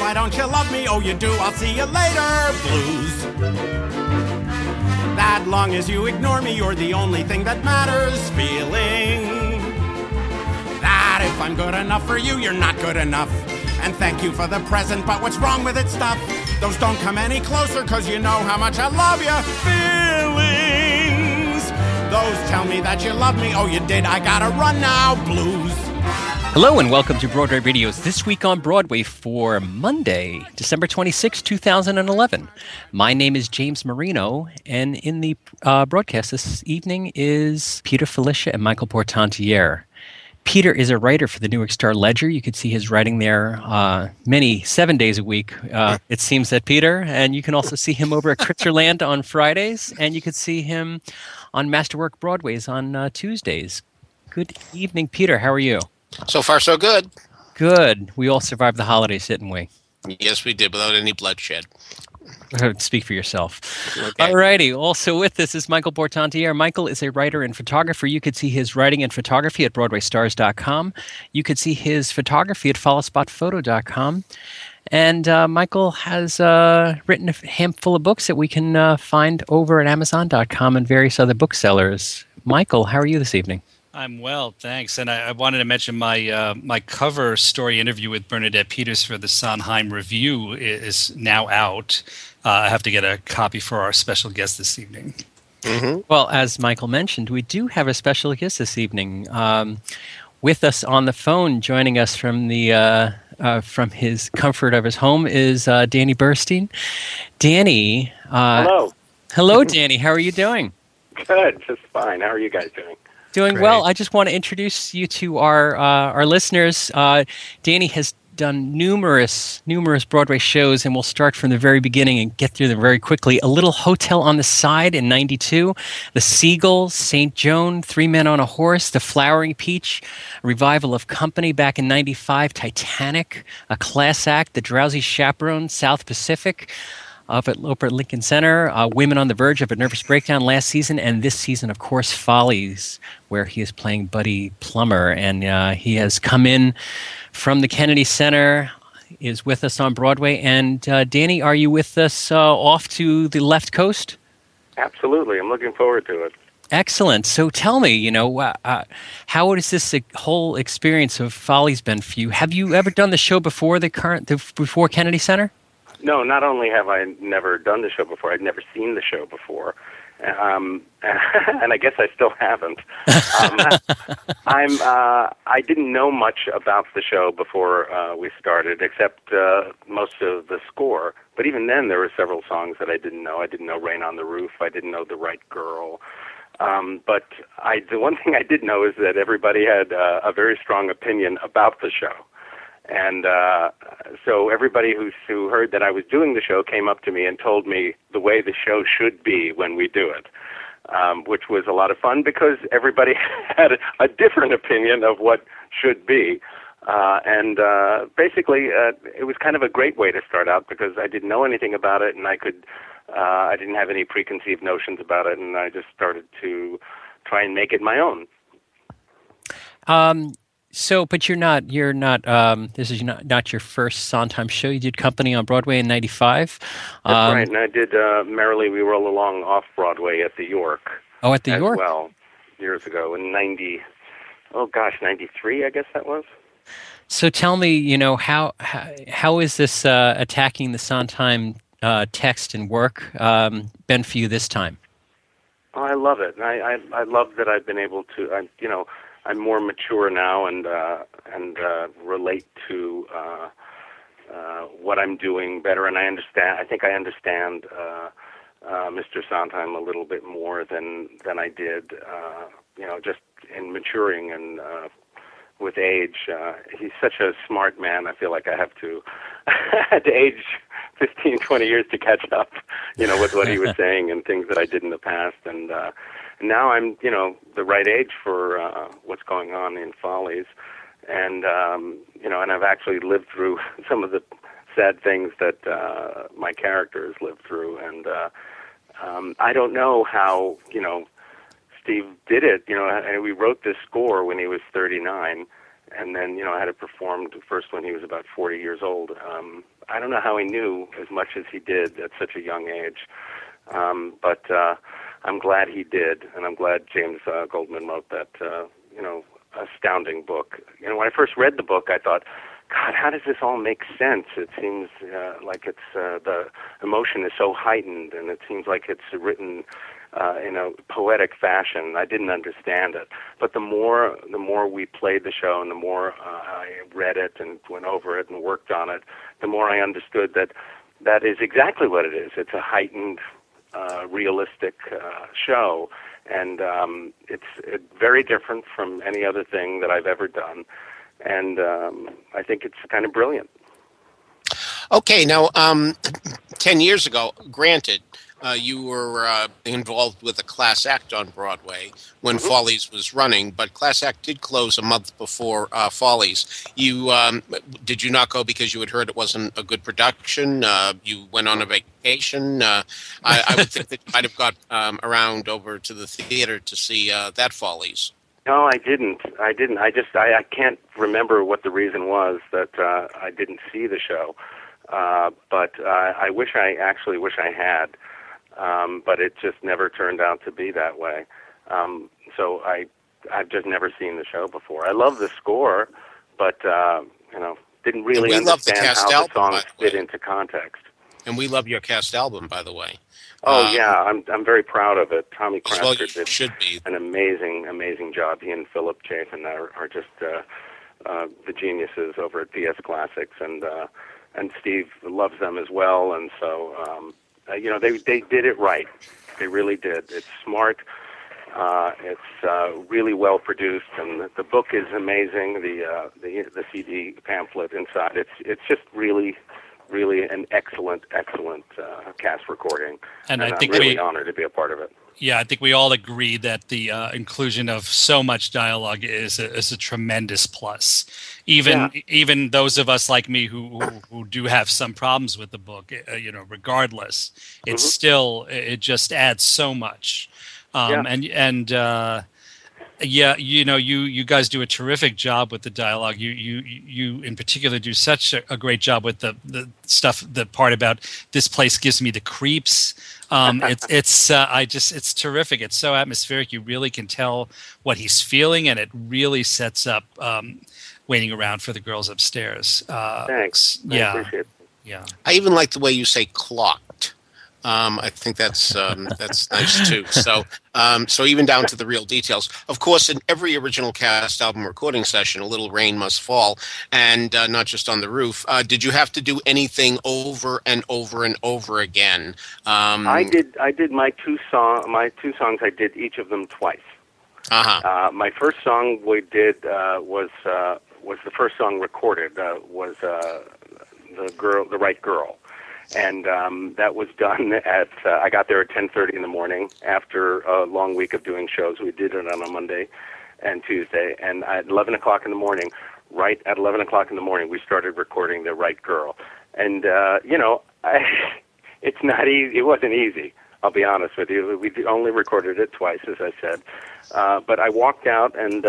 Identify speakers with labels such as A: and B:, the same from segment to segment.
A: Why don't you love me? Oh, you do. I'll see you later. Blues. That long as you ignore me, you're the only thing that matters. Feeling that if I'm good enough for you, you're not good enough. And thank you for the present, but what's wrong with it stuff? Those don't come any closer, cause you know how much I love you. Feelings. Those tell me that you love me. Oh, you did. I gotta run now. Blues.
B: Hello and welcome to Broadway Radio's This Week on Broadway for Monday, December 26, 2011. My name is James Marino, and in the broadcast this evening is Peter Filichia and Michael Portantiere. Peter is a writer for the Newark Star Ledger. You could see his writing there 7 days a week, it seems that Peter. And you can also see him over at Kritzerland on Fridays, and you could see him on Masterwork Broadways on Tuesdays. Good evening, Peter. How are you?
C: So far, so good.
B: Good. We all survived the holidays, didn't we?
C: Yes, we did, without any bloodshed.
B: Speak for yourself.
C: Okay.
B: All righty. Also with us is Michael Portantiere. Michael is a writer and photographer. You could see his writing and photography at BroadwayStars.com. You could see his photography at FollowSpotPhoto.com. And Michael has written a handful of books that we can find over at Amazon.com and various other booksellers. Michael, how are you this evening?
D: I'm well, thanks. And I wanted to mention my cover story interview with Bernadette Peters for the Sondheim Review is now out. I have to get a copy for our special guest this evening.
C: Mm-hmm.
B: Well, as Michael mentioned, we do have a special guest this evening. With us on the phone, joining us from the from his comfort of his home, is Danny Burstein. Danny.
E: Hello.
B: Hello, Danny. How are you doing?
E: Good, just fine. How are you guys doing?
B: Doing
D: Great.
B: well. I just want to introduce you to our listeners. Danny has done numerous Broadway shows, and we'll start from the very beginning and get through them very quickly. A Little Hotel on the Side in '92, The Seagulls, St. Joan, Three Men on a Horse, The Flowering Peach, a revival of Company back in '95, Titanic, A Class Act, The Drowsy Chaperone, South Pacific, over at Lincoln Center, Women on the Verge of a Nervous Breakdown last season, and this season, of course, Follies, where he is playing Buddy Plummer. And he has come in from the Kennedy Center, is with us on Broadway. And Danny, are you with us off to the left coast?
E: Absolutely. I'm looking forward to it.
B: Excellent. So tell me, how has this whole experience of Follies been for you? Have you ever done the show before before Kennedy Center?
E: No, not only have I never done the show before, I'd never seen the show before. And I guess I still haven't. I didn't know much about the show before we started, except most of the score. But even then, there were several songs that I didn't know. I didn't know "Rain on the Roof." I didn't know "The Right Girl." But the one thing I did know is that everybody had a very strong opinion about the show. And so everybody who heard that I was doing the show came up to me and told me the way the show should be when we do it, which was a lot of fun because everybody had a different opinion of what should be. And basically, it was kind of a great way to start out because I didn't know anything about it, and I didn't have any preconceived notions about it, and I just started to try and make it my own.
B: So, but you're not. This is not your first Sondheim show. You did Company on Broadway in '95.
E: That's right, and I did Merrily We Roll Along off Broadway at the York.
B: Oh, at the
E: as
B: York.
E: Well, years ago in '93, I guess that was.
B: So, tell me, how is this attacking the Sondheim text and work been for you this time?
E: Oh, I love it. I love that I've been able to. I'm more mature now and relate to what I'm doing better, and I think I understand Mr. Sondheim a little bit more than I did. Just in maturing and with age. He's such a smart man. I feel like I have to at the age 15, 20 years to catch up, with what he was saying and things that I did in the past, and. Now I'm, the right age for what's going on in Follies, and and I've actually lived through some of the sad things that my characters lived through, and I don't know how Steve did it. We wrote this score when he was 39, and then I had it performed first when he was about 40 years old. I don't know how he knew as much as he did at such a young age, but I'm glad he did, and I'm glad James Goldman wrote that astounding book. When I first read the book, I thought, God, how does this all make sense? It seems like it's the emotion is so heightened, and it seems like it's written in a poetic fashion. I didn't understand it, but the more we played the show, and the more I read it and went over it and worked on it, the more I understood that is exactly what it is. It's a heightened, realistic show, and it's very different from any other thing that I've ever done. And I think it's kind of brilliant.
C: Okay, now, 10 years ago, granted, you were involved with a class act on Broadway when Follies was running, but class act did close a month before Follies. Did you not go because you had heard it wasn't a good production? You went on a vacation? I would think that you might have got around over to the theater to see that Follies.
E: No, I didn't. I can't remember what the reason was that I didn't see the show. But I wish I had. But it just never turned out to be that way. So I've just never seen the show before. I love the score, but didn't really understand how the songs fit into context.
C: And we love your cast album, by the way.
E: Oh yeah, I'm very proud of it. Tommy Krasker
C: did
E: an amazing job. He and Philip Chafin are just the geniuses over at PS Classics, and Steve loves them as well. And so they did it right. They really did. It's smart. It's really well produced, and the book is amazing. The CD pamphlet inside, it's just really an excellent cast recording, and I think I'm really honored to be a part of it.
D: Yeah, I think we all agree that the inclusion of so much dialogue is a tremendous plus. Even those of us like me who do have some problems with the book, regardless, it's still, it just adds so much. You guys do a terrific job with the dialogue. You in particular do such a great job with the stuff, the part about this place gives me the creeps. It's terrific. It's so atmospheric. You really can tell what he's feeling, and it really sets up waiting around for the girls upstairs.
E: Thanks. I appreciate it.
D: Yeah.
C: I even like the way you say clocked. I think that's nice too. So even down to the real details. Of course, in every original cast album recording session, a little rain must fall, and not just on the roof. Did you have to do anything over and over and over again?
E: I did my two songs. I did each of them twice. My first song we did was the first song recorded. Was the Right Girl. And that was done at, I got there at 10:30 in the morning after a long week of doing shows. We did it on a Monday and Tuesday. And at 11 o'clock in the morning, right at 11 o'clock in the morning, we started recording The Right Girl. And, it's not easy. It wasn't easy, I'll be honest with you. We only recorded it twice, as I said. But I walked out and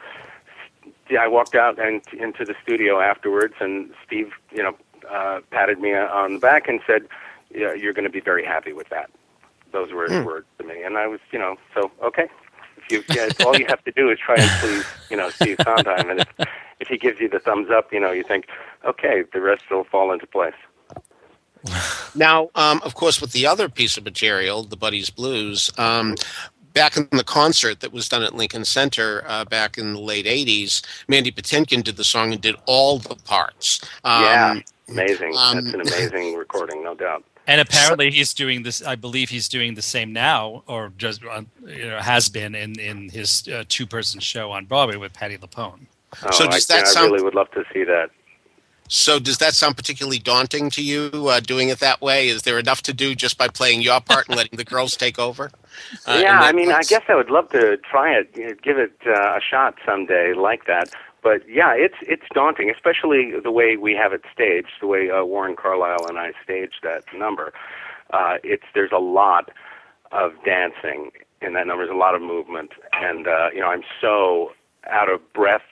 E: into the studio afterwards, and Steve, patted me on the back and said, "Yeah, you're going to be very happy with that." Those were his words to me, and I was, so okay. All you have to do is try and please, Steve Sondheim, and if he gives you the thumbs up, you think, okay, the rest will fall into place.
C: Now, of course, with the other piece of material, the Buddies Blues. Back in the concert that was done at Lincoln Center back in the late 80s, Mandy Patinkin did the song and did all the parts.
E: Amazing. That's an amazing recording, no doubt.
D: And apparently he's doing this, I believe he's doing the same now, or just has been in his two-person show on Broadway with Patti LuPone.
E: Oh, so I really would love to see that.
C: So does that sound particularly daunting to you, doing it that way? Is there enough to do just by playing your part and letting the girls take over?
E: I guess I would love to try it, give it a shot someday like that. But yeah, it's daunting, especially the way we have it staged, the way Warren Carlyle and I staged that number. There's a lot of dancing in that number. There's a lot of movement, and I'm so out of breath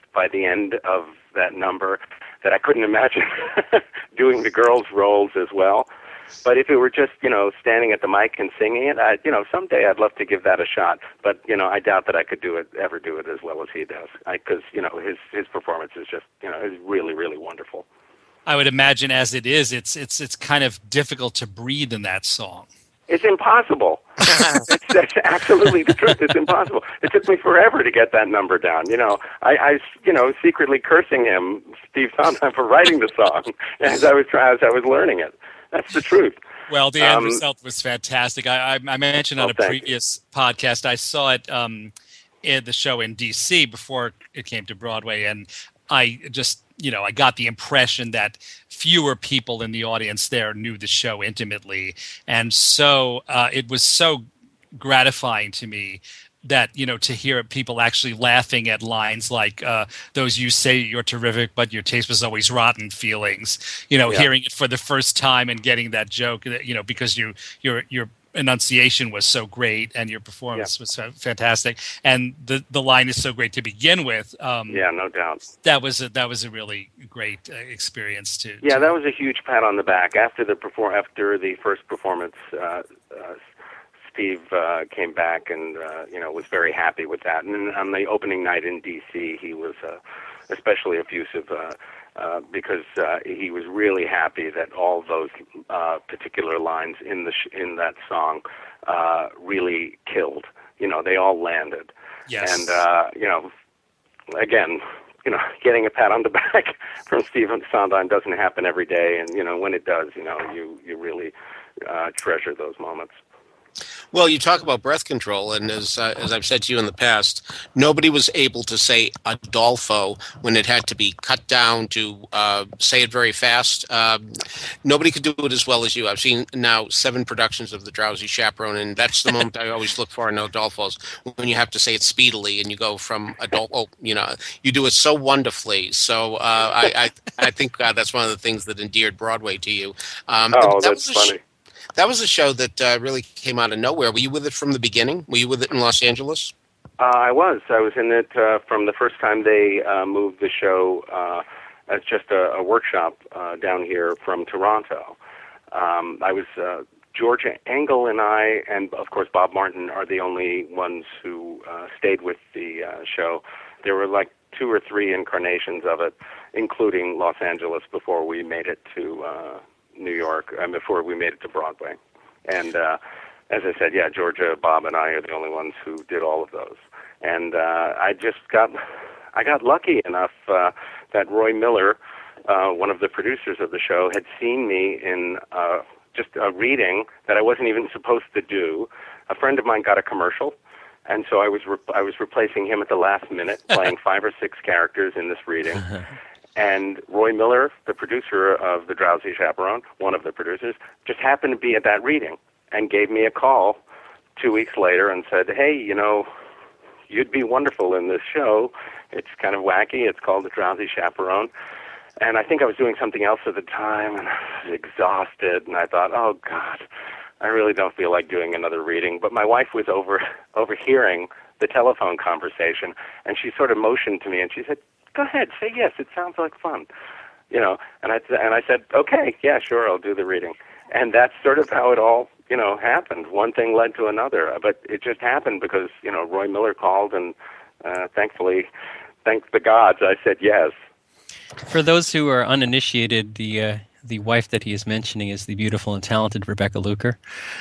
E: by the end of that number that I couldn't imagine doing the girls' roles as well. But if it were just, standing at the mic and singing it, someday I'd love to give that a shot. But, I doubt that I could ever do it as well as he does. Because, his performance is just, is really, really wonderful.
D: I would imagine as it is, it's kind of difficult to breathe in that song.
E: It's impossible. That's absolutely the truth. It's impossible. It took me forever to get that number down. I secretly cursing him, Steve Sondheim, for writing the song as I was learning it. That's the truth.
D: Well, the end result was fantastic. I mentioned on a previous podcast, I saw it in the show in D.C. before it came to Broadway, and I just, I got the impression that fewer people in the audience there knew the show intimately. And so it was so gratifying to me that, to hear people actually laughing at lines like those "you say you're terrific, but your taste was always rotten" feelings, hearing it for the first time and getting that joke, because your enunciation was so great and your performance was fantastic, and the line is so great to begin with.
E: No doubt.
D: That was a really great experience too.
E: Yeah, that was a huge pat on the back. After the first performance, Steve came back and was very happy with that. And on the opening night in D.C., he was especially effusive because he was really happy that all those particular lines in that song really killed. They all landed.
D: Yes.
E: And again, getting a pat on the back from Stephen Sondheim doesn't happen every day, and when it does, you really treasure those moments.
C: Well, you talk about breath control, and as I've said to you in the past, nobody was able to say Adolfo when it had to be cut down to say it very fast. Nobody could do it as well as you. I've seen now 7 productions of The Drowsy Chaperone, and that's the moment I always look for in Adolfo's, when you have to say it speedily and you go from Adolfo, you do it so wonderfully. So I think that's one of the things that endeared Broadway to you.
E: That's funny.
C: That was a show that really came out of nowhere. Were you with it from the beginning? Were you with it in Los Angeles?
E: I was. I was in it from the first time they moved the show as just a workshop down here from Toronto. I was Georgia Engel and I, and of course Bob Martin, are the only ones who stayed with the show. There were like 2 or 3 incarnations of it, including Los Angeles, before we made it to New York, and before we made it to Broadway. And as I said, Georgia, Bob, and I are the only ones who did all of those. And I got lucky enough that Roy Miller, one of the producers of the show, had seen me in just a reading that I wasn't even supposed to do. A friend of mine got a commercial, and so I was replacing him at the last minute, playing 5 or 6 characters in this reading. And Roy Miller, the producer of The Drowsy Chaperone, one of the producers, just happened to be at that reading and gave me a call 2 weeks later and said, "Hey, you'd be wonderful in this show. It's kind of wacky. It's called The Drowsy Chaperone." And I think I was doing something else at the time, and I was exhausted, and I thought, oh, God, I really don't feel like doing another reading. But my wife was overhearing the telephone conversation, and she sort of motioned to me, and she said, "Go ahead, say yes. It sounds like fun." And I said, "Okay, yeah, sure, I'll do the reading." And that's sort of how it all, happened. One thing led to another, but it just happened because, Roy Miller called, and thankfully, thank the gods, I said yes.
B: For those who are uninitiated, the wife that he is mentioning is the beautiful and talented Rebecca Luker.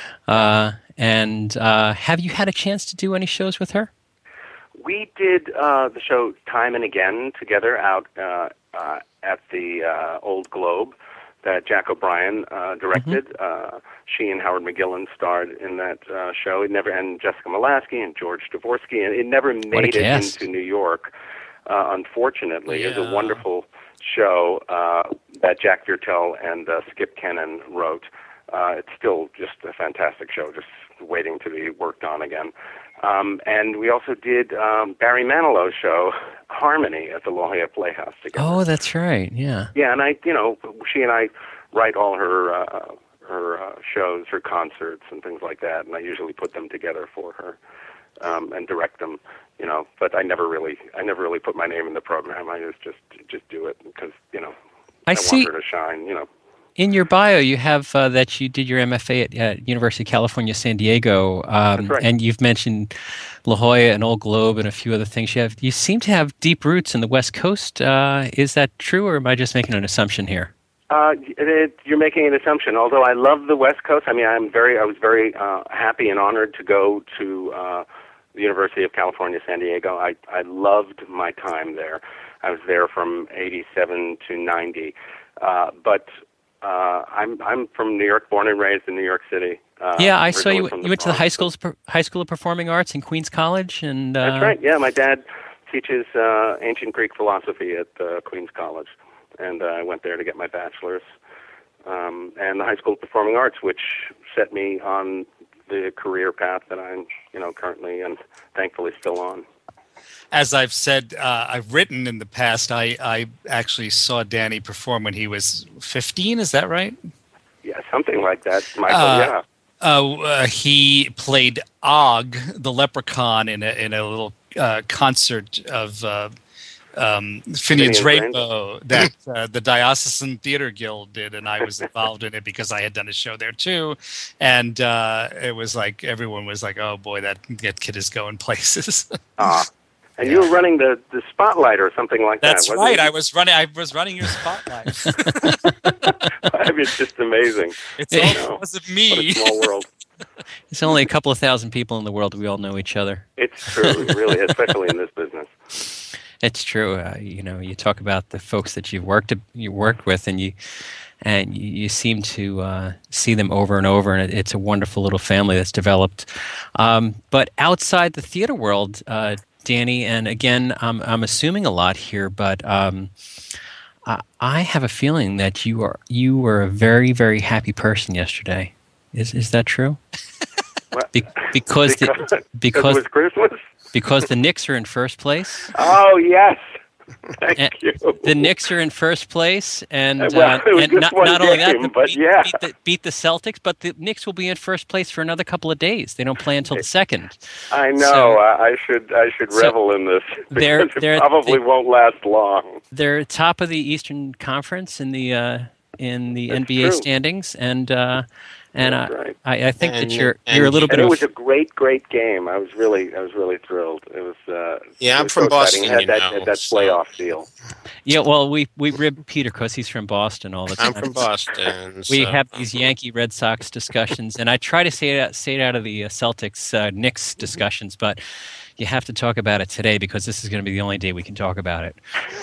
B: And have you had a chance to do any shows with her?
E: We did the show Time and Again together out at the Old Globe that Jack O'Brien directed. Mm-hmm. She and Howard McGillen starred in that show. And Jessica Malasky and George Dvorsky, and it never made it into New York, unfortunately. It was a wonderful show that Jack Viertel and Skip Kennan wrote. It's still just a fantastic show, just waiting to be worked on again. And we also did Barry Manilow's show, Harmony, at the La Jolla Playhouse together.
B: Oh, that's right. Yeah.
E: Yeah, and she and I write all her shows, her concerts, and things like that, and I usually put them together for her. and direct them. But I never really put my name in the program. I just do it because I
B: see.
E: want her to shine.
B: In your bio, you have that you did your MFA at University of California, San Diego,
E: That's right.
B: and you've mentioned La Jolla and Old Globe and a few other things. You seem to have deep roots in the West Coast. Is that true, or am I just making an assumption here?
E: You're making an assumption. Although I love the West Coast, I mean, I was very happy and honored to go to the University of California, San Diego. I loved my time there. I was there from '87 to '90, but I'm from New York, born and raised in New York City.
B: Yeah, I saw you. You went to the High
E: Bronx.
B: School of Performing Arts in Queens College, and
E: That's right. Yeah, my dad teaches ancient Greek philosophy at Queens College, and I went there to get my bachelor's. And the High School of Performing Arts, which set me on the career path that I'm, currently and thankfully still on.
D: As I've said, I've written in the past, I actually saw Danny perform when he was 15. Is that right?
E: Yeah, something like that, Michael. Yeah.
D: He played Og, the leprechaun, in a little concert of Finian's Rainbow that the Diocesan Theater Guild did, and I was involved in it because I had done a show there too. And it was like everyone was like, "Oh boy, that kid is going places."
E: And you were running the spotlight or something like
D: That's
E: that.
D: That's right.
E: You?
D: I was running your spotlight.
E: I mean, it's just amazing.
D: It's all because of me.
E: What a small world.
B: There's only a couple of thousand people in the world. We all know each other.
E: It's true, really, especially in this business.
B: It's true. You talk about the folks that you worked with, and you seem to see them over and over, and it's a wonderful little family that's developed. But outside the theater world, Danny, and again, I'm assuming a lot here, but I have a feeling that you were a very, very happy person yesterday. Is that true? Because
E: it was Christmas.
B: Because the Knicks are in first place.
E: Oh yes. Thank you.
B: The Knicks are in first place, and
E: it was
B: and
E: just
B: not only that,
E: but
B: beat the Celtics, but the Knicks will be in first place for another couple of days. They don't play until the 2nd.
E: I know. I should revel in this because it probably won't last long.
B: They're top of the Eastern Conference in the NBA
E: true.
B: standings, and
E: right.
B: I think that you're a little bit.
E: It was a great game. I was really thrilled. It was.
C: I'm
E: was
C: from
E: so
C: Boston.
E: It had that playoff deal.
B: Yeah, well, we rib Peter because he's from Boston all the time.
C: I'm from Boston.
B: We have these Yankee Red Sox discussions, and I try to say it out of the Celtics Knicks discussions, but you have to talk about it today because this is going to be the only day we can talk about it.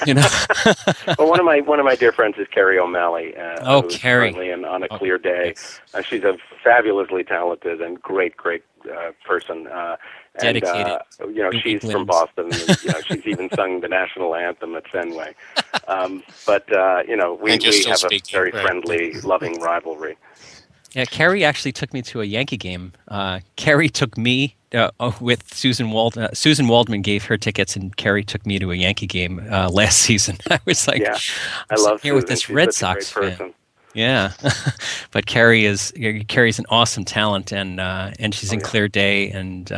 E: Well, one of my dear friends is Carrie O'Malley. Who's
B: Carrie!
E: Currently on a clear day, she's a fabulously talented and great person.
B: Dedicated.
E: She's from Boston. And, she's even sung the national anthem at Fenway. But we have a very friendly, loving rivalry.
B: Yeah, Carrie actually took me to a Yankee game. Carrie took me with Susan Waldman. Susan Waldman gave her tickets, and Carrie took me to a Yankee game last season. I was like,
E: yeah, I love
B: here
E: Susan.
B: with this
E: She's
B: Red
E: such
B: Sox
E: a great
B: fan.
E: person.
B: Yeah, but Carrie's an awesome talent, and she's in Clear Day, and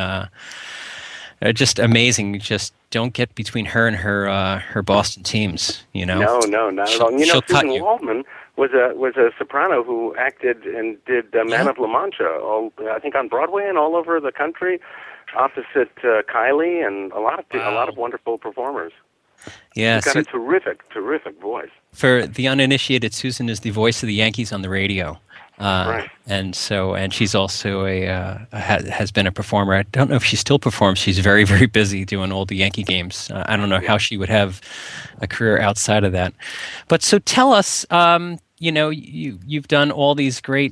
B: just amazing. Just don't get between her and her Boston teams.
E: No, not at all. Susan Waldman was a soprano who acted and did Man of La Mancha, I think on Broadway and all over the country, opposite Kylie and a lot of wonderful performers.
B: Yeah,
E: she's got a terrific voice.
B: For the uninitiated, Susan is the voice of the Yankees on the radio.
E: Right.
B: And she's also has been a performer. I don't know if she still performs. She's very, very busy doing all the Yankee games. I don't know how she would have a career outside of that. But so tell us, you've done all these great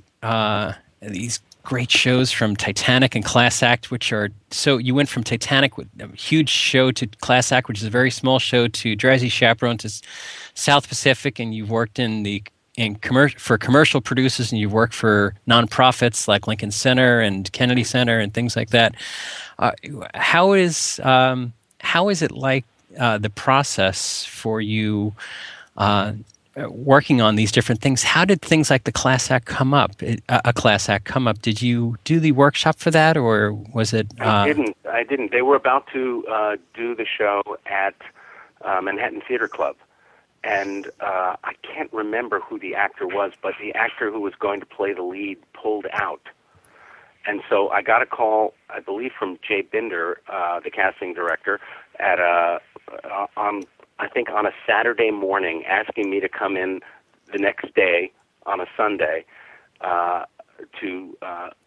B: shows from Titanic and Class Act, so you went from Titanic, a huge show, to Class Act, which is a very small show, to Drowsy Chaperone, to South Pacific, and you've worked for commercial producers, and you've worked for nonprofits like Lincoln Center and Kennedy Center and things like that. How is it like the process for you working on these different things, how did things like the Class Act come up? A Class Act come up? Did you do the workshop for that, or was it?
E: I didn't. They were about to do the show at Manhattan Theater Club, and I can't remember who the actor was, but the actor who was going to play the lead pulled out. And so I got a call, I believe, from Jay Binder, the casting director, at on a Saturday morning, asking me to come in the next day on a Sunday to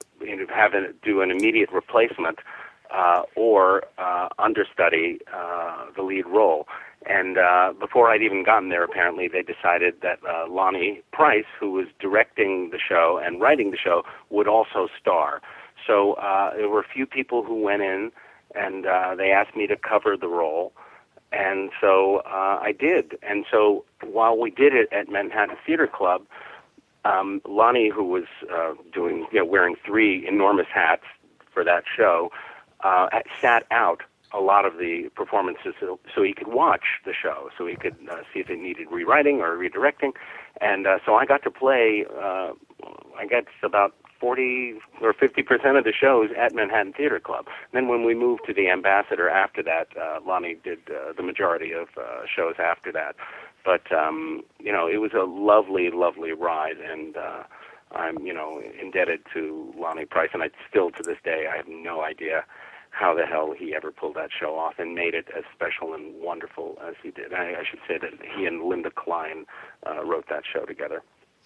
E: do an immediate replacement or understudy the lead role. And before I'd even gotten there, apparently, they decided that Lonnie Price, who was directing the show and writing the show, would also star. So there were a few people who went in, and they asked me to cover the role. And so I did. And so while we did it at Manhattan Theater Club, Lonnie, who was wearing 3 enormous hats for that show, sat out a lot of the performances so he could watch the show, so he could see if it needed rewriting or redirecting. And so I got to play, I guess, about 40 or 50% of the shows at Manhattan Theater Club. Then when we moved to the Ambassador after that, Lonnie did the majority of shows after that. But, it was a lovely, lovely ride, and I'm, indebted to Lonnie Price, and I still, to this day, I have no idea how the hell he ever pulled that show off and made it as special and wonderful as he did. I should say that he and Linda Klein wrote that show together.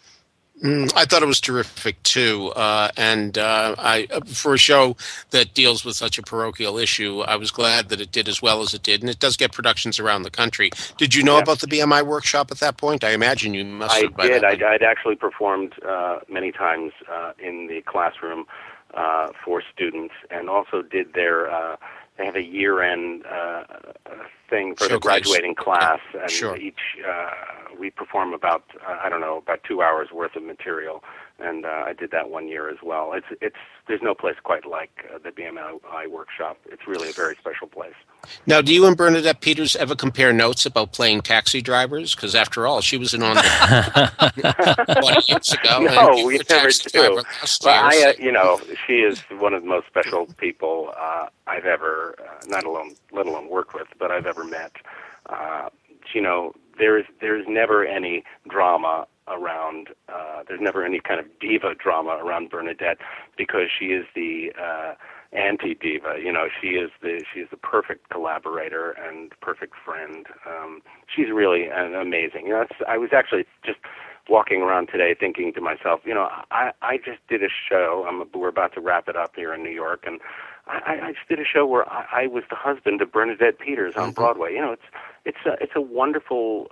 C: I thought it was terrific too, and for a show that deals with such a parochial issue, I was glad that it did as well as it did, and it does get productions around the country. Did you know about the BMI workshop at that point? I imagine you must have.
E: I did. I'd actually performed many times in the classroom for students, and also did their. They have a year-end thing for the graduating class, and each we perform about 2 hours worth of material, and I did that one year as well. It's there's no place quite like the BMI workshop. It's really a very special place.
C: Now, do you and Bernadette Peters ever compare notes about playing taxi drivers? Because after all, she was in on the 20 years ago.
E: No, we never do. But she is one of the most special people I've ever, let alone worked with, but I've ever met. There's never any drama around. There's never any kind of diva drama around Bernadette, because she is the anti-diva. She is the perfect collaborator and perfect friend. She's really amazing. I was actually just walking around today thinking to myself, I just did a show. We're about to wrap it up here in New York, and I just did a show where I was the husband of Bernadette Peters on Broadway. It's a wonderful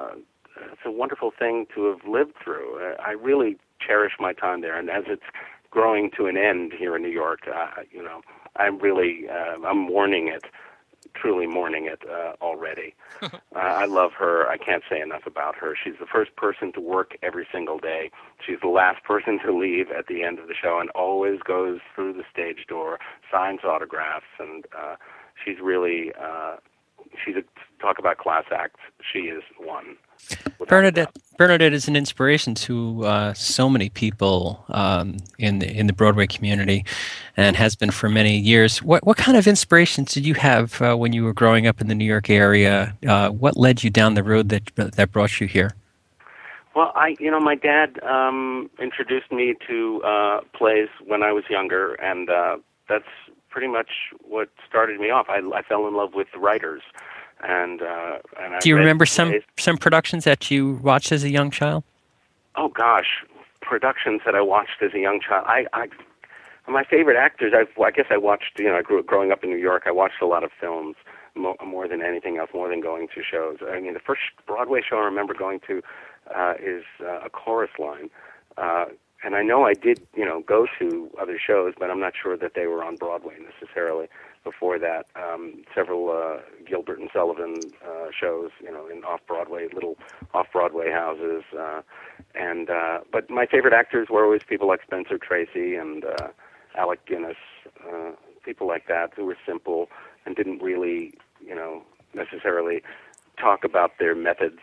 E: thing to have lived through. I really cherish my time there, and as it's growing to an end here in New York, I'm really I'm mourning it, truly mourning it already. I love her. I can't say enough about her. She's the first person to work every single day. She's the last person to leave at the end of the show, and always goes through the stage door, signs autographs, and she's really talk about class acts. She is one.
B: Bernadette is an inspiration to so many people in the Broadway community, and has been for many years. What kind of inspirations did you have when you were growing up in the New York area? What led you down the road that brought you here?
E: Well, my dad introduced me to plays when I was younger, and that's pretty much what started me off. I fell in love with the writers. And
B: do you remember some productions that you watched as a young child?
E: Oh gosh, productions that I watched as a young child. My favorite actors. I guess I watched. I grew up growing up in New York. I watched a lot of films more than anything else, more than going to shows. I mean, the first Broadway show I remember going to is A Chorus Line. And I know I did, go to other shows, but I'm not sure that they were on Broadway necessarily. Before that, several Gilbert and Sullivan shows, in little off-Broadway houses. But my favorite actors were always people like Spencer Tracy and Alec Guinness, people like that who were simple and didn't really, necessarily talk about their methods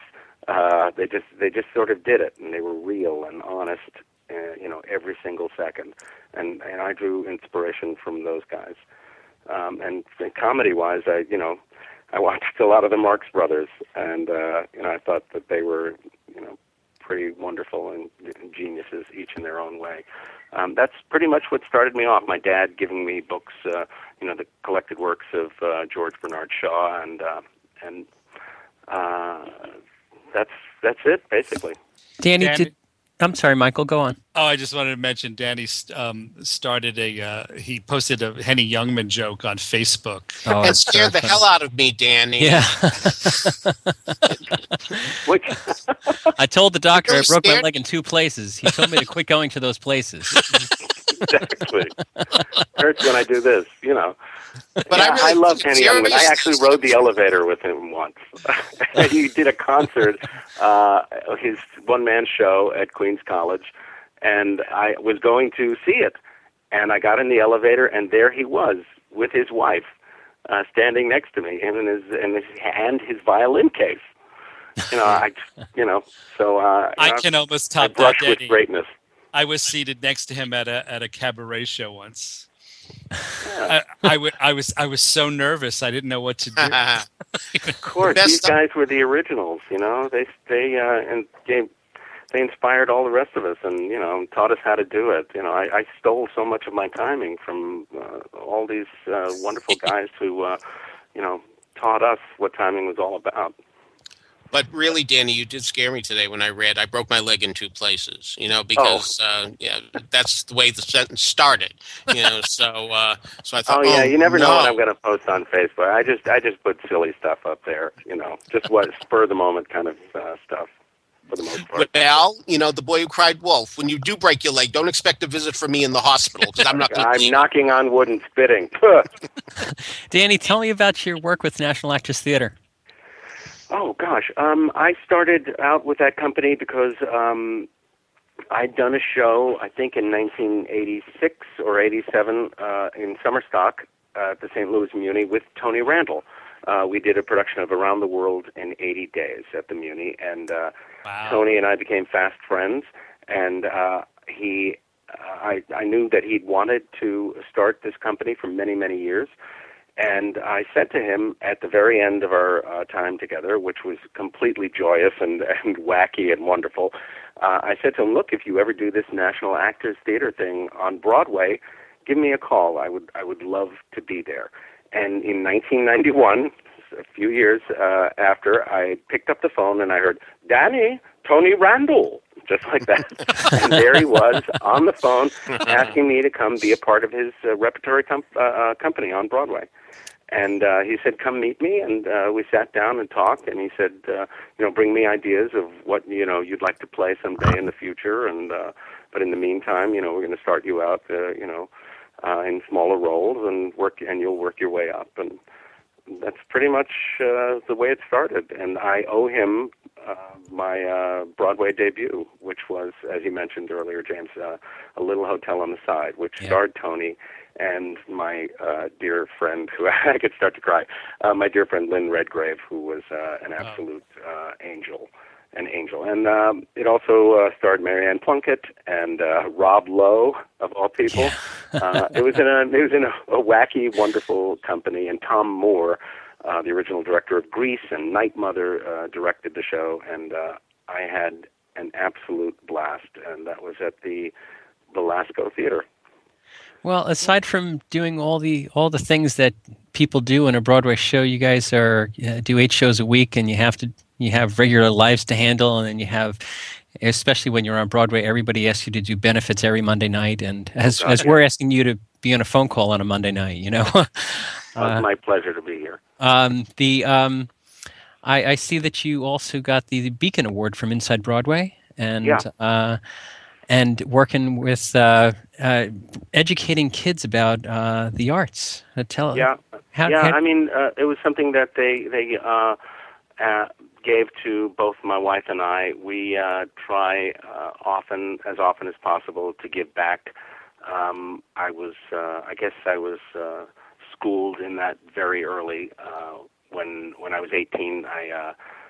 E: They just sort of did it, and they were real and honest, every single second. And I drew inspiration from those guys. And comedy-wise, I watched a lot of the Marx Brothers, and I thought that they were pretty wonderful and geniuses, each in their own way. That's pretty much what started me off. My dad giving me books, the collected works of George Bernard Shaw, and that's it basically.
B: Danny, I'm sorry, Michael, go on.
D: Oh, I just wanted to mention Danny started he posted a Henny Youngman joke on Facebook.
B: Oh,
C: and scared the hell out of me, Danny.
B: Yeah.
E: Which
B: I told the doctor
C: Really
B: I broke my
C: scared?
B: leg in 2 places. He told me to quit going to those places.
E: exactly hurts when I do this,
C: But
E: I
C: really
E: love
C: think
E: Henny
C: it's
E: Youngman. I
C: serious.
E: actually rode the elevator with him once. He did a concert, his one-man show at Queens College, and I was going to see it. And I got in the elevator, and there he was with his wife, standing next to me, him and his violin case. So
D: I
E: I
D: can almost top that,
E: brush with
D: Danny.
E: greatness.
D: I was seated next to him at a cabaret show once.
E: Yeah.
D: I was so nervous I didn't know what to do.
E: Of course,
C: Best
E: these guys were the originals. They inspired all the rest of us, and taught us how to do it. I stole so much of my timing from all these wonderful guys who taught us what timing was all about.
C: But really, Danny, you did scare me today when I read, I broke my leg in 2 places, because, that's the way the sentence started, so I thought,
E: you never know
C: no.
E: what I'm going to post on Facebook. I just put silly stuff up there, just what spur of the moment kind of stuff for the most part.
C: Well, the boy who cried wolf, when you do break your leg, don't expect a visit from me in the hospital, because I'm not going to
E: I'm knocking on wood and spitting.
B: Danny, tell me about your work with National Actors Theater.
E: Oh, gosh. I started out with that company because I'd done a show, I think in 1986 or 87, in Summerstock at the St. Louis Muni with Tony Randall. We did a production of Around the World in 80 Days at the Muni, and
D: Wow.
E: Tony and I became fast friends, and I knew that he'd wanted to start this company for many, many years. And I said to him at the very end of our time together, which was completely joyous and wacky and wonderful, I said to him, look, if you ever do this National Actors Theater thing on Broadway, give me a call. I would love to be there. And in 1991, a few years after, I picked up the phone and I heard, Danny, Tony Randall, just like that. And there he was on the phone asking me to come be a part of his repertory company on Broadway. And he said, come meet me, and we sat down and talked, and he said, bring me ideas of what, you'd like to play someday in the future, and but in the meantime, we're going to start you out, in smaller roles and you'll work your way up. And that's pretty much the way it started. And I owe him my Broadway debut, which was, as you mentioned earlier, James, A Little Hotel on the Side, which starred Tony and my dear friend, who I could start to cry, my dear friend Lynn Redgrave, who was an absolute angel. And it also starred Marianne Plunkett and Rob Lowe, of all people. It was in a wacky, wonderful company, and Tom Moore, the original director of Grease and Night Mother, directed the show, and I had an absolute blast, and that was at the Belasco Theater.
B: Well, aside from doing all the things that people do in a Broadway show, you guys do 8 shows a week, and you have regular lives to handle, and then you have, especially when you're on Broadway, everybody asks you to do benefits every Monday night, and as we're asking you to be on a phone call on a Monday night, It's
E: my pleasure to be here.
B: I see that you also got the Beacon Award from Inside Broadway, and working with educating kids about the arts.
E: It was something that they gave to both my wife and I. We try as often as possible to give back. I was schooled in that very early. When I was 18,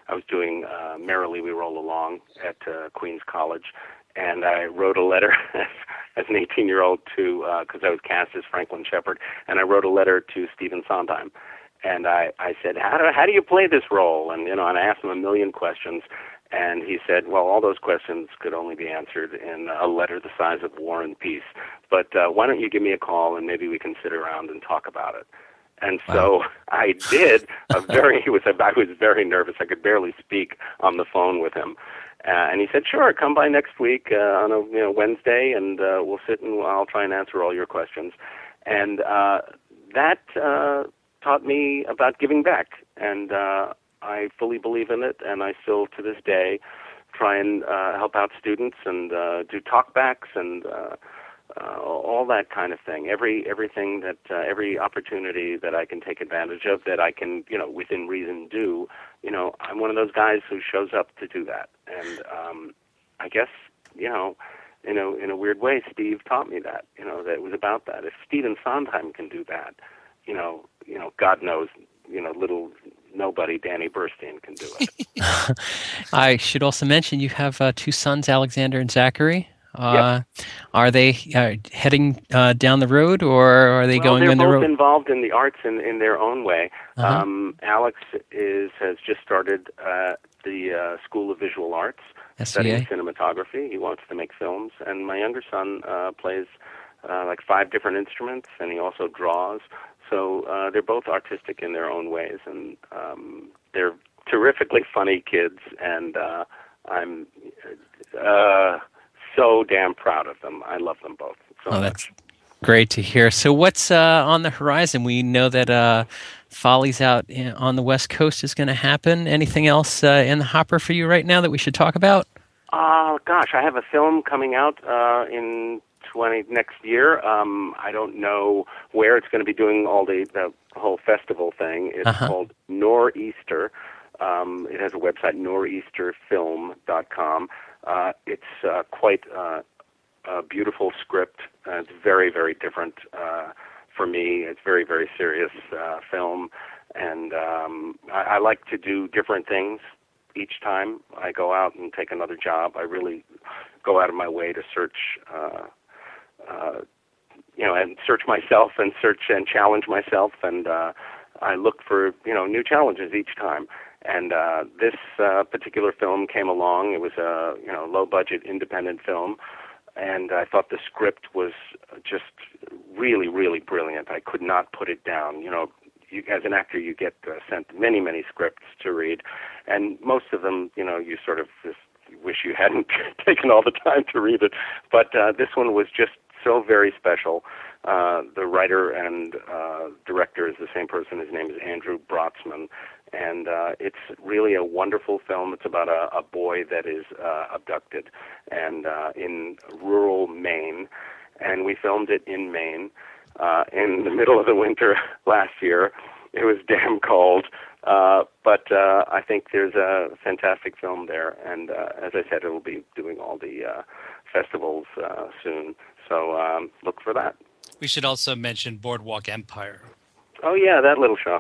E: I was doing Merrily We Roll Along at Queens College, and I wrote a letter as an 18-year-old to, because I was cast as Franklin Shepard, and I wrote a letter to Stephen Sondheim. And I said, how do you play this role? And, and I asked him a million questions. And he said, well, all those questions could only be answered in a letter the size of War and Peace. But why don't you give me a call and maybe we can sit around and talk about it? And so I did. I was very nervous. I could barely speak on the phone with him. And he said, sure, come by next week on a Wednesday, and we'll sit and I'll try and answer all your questions. And that taught me about giving back. And I fully believe in it, and I still, to this day, try and help out students and do talkbacks and all that kind of thing. Everything that every opportunity that I can take advantage of, that I can, within reason do. I'm one of those guys who shows up to do that. And I guess, in a weird way, Steve taught me that. That it was about that. If Stephen Sondheim can do that, God knows, little nobody, Danny Burstein, can do it.
B: I should also mention you have two sons, Alexander and Zachary.
E: Yep.
B: Are they heading down the road, or are they going on the road?
E: They're both involved in the arts in their own way. Alex has just started the School of Visual Arts, studying cinematography. He wants to make films. And my younger son plays like 5 different instruments, and he also draws. So they're both artistic in their own ways, and they're terrifically funny kids, and I'm so damn proud of them. I love them both so much.
B: That's great to hear. So what's on the horizon? We know that Follies out on the West Coast is going to happen. Anything else in the hopper for you right now that we should talk about?
E: Gosh, I have a film coming out in next year. I don't know where it's going to be doing all the whole festival thing. It's called Nor'easter. It has a website, nor'easterfilm.com. It's quite a beautiful script. It's very, very different for me. It's very, very serious film. And I like to do different things each time I go out and take another job. I really go out of my way to search and search myself and search and challenge myself, and I look for, new challenges each time. And this particular film came along. It was a, low-budget independent film, and I thought the script was just really, really brilliant. I could not put it down. As an actor, you get sent many, many scripts to read, and most of them, you sort of just wish you hadn't taken all the time to read it. But this one was just so very special. The writer and director is the same person. His name is Andrew Brotzman. And it's really a wonderful film. It's about a boy that is abducted and in rural Maine. And we filmed it in Maine in the middle of the winter last year. It was damn cold. But I think there's a fantastic film there. And as I said, it will be doing all the festivals soon. So look for that.
D: We should also mention Boardwalk Empire.
E: Oh, yeah, that little show.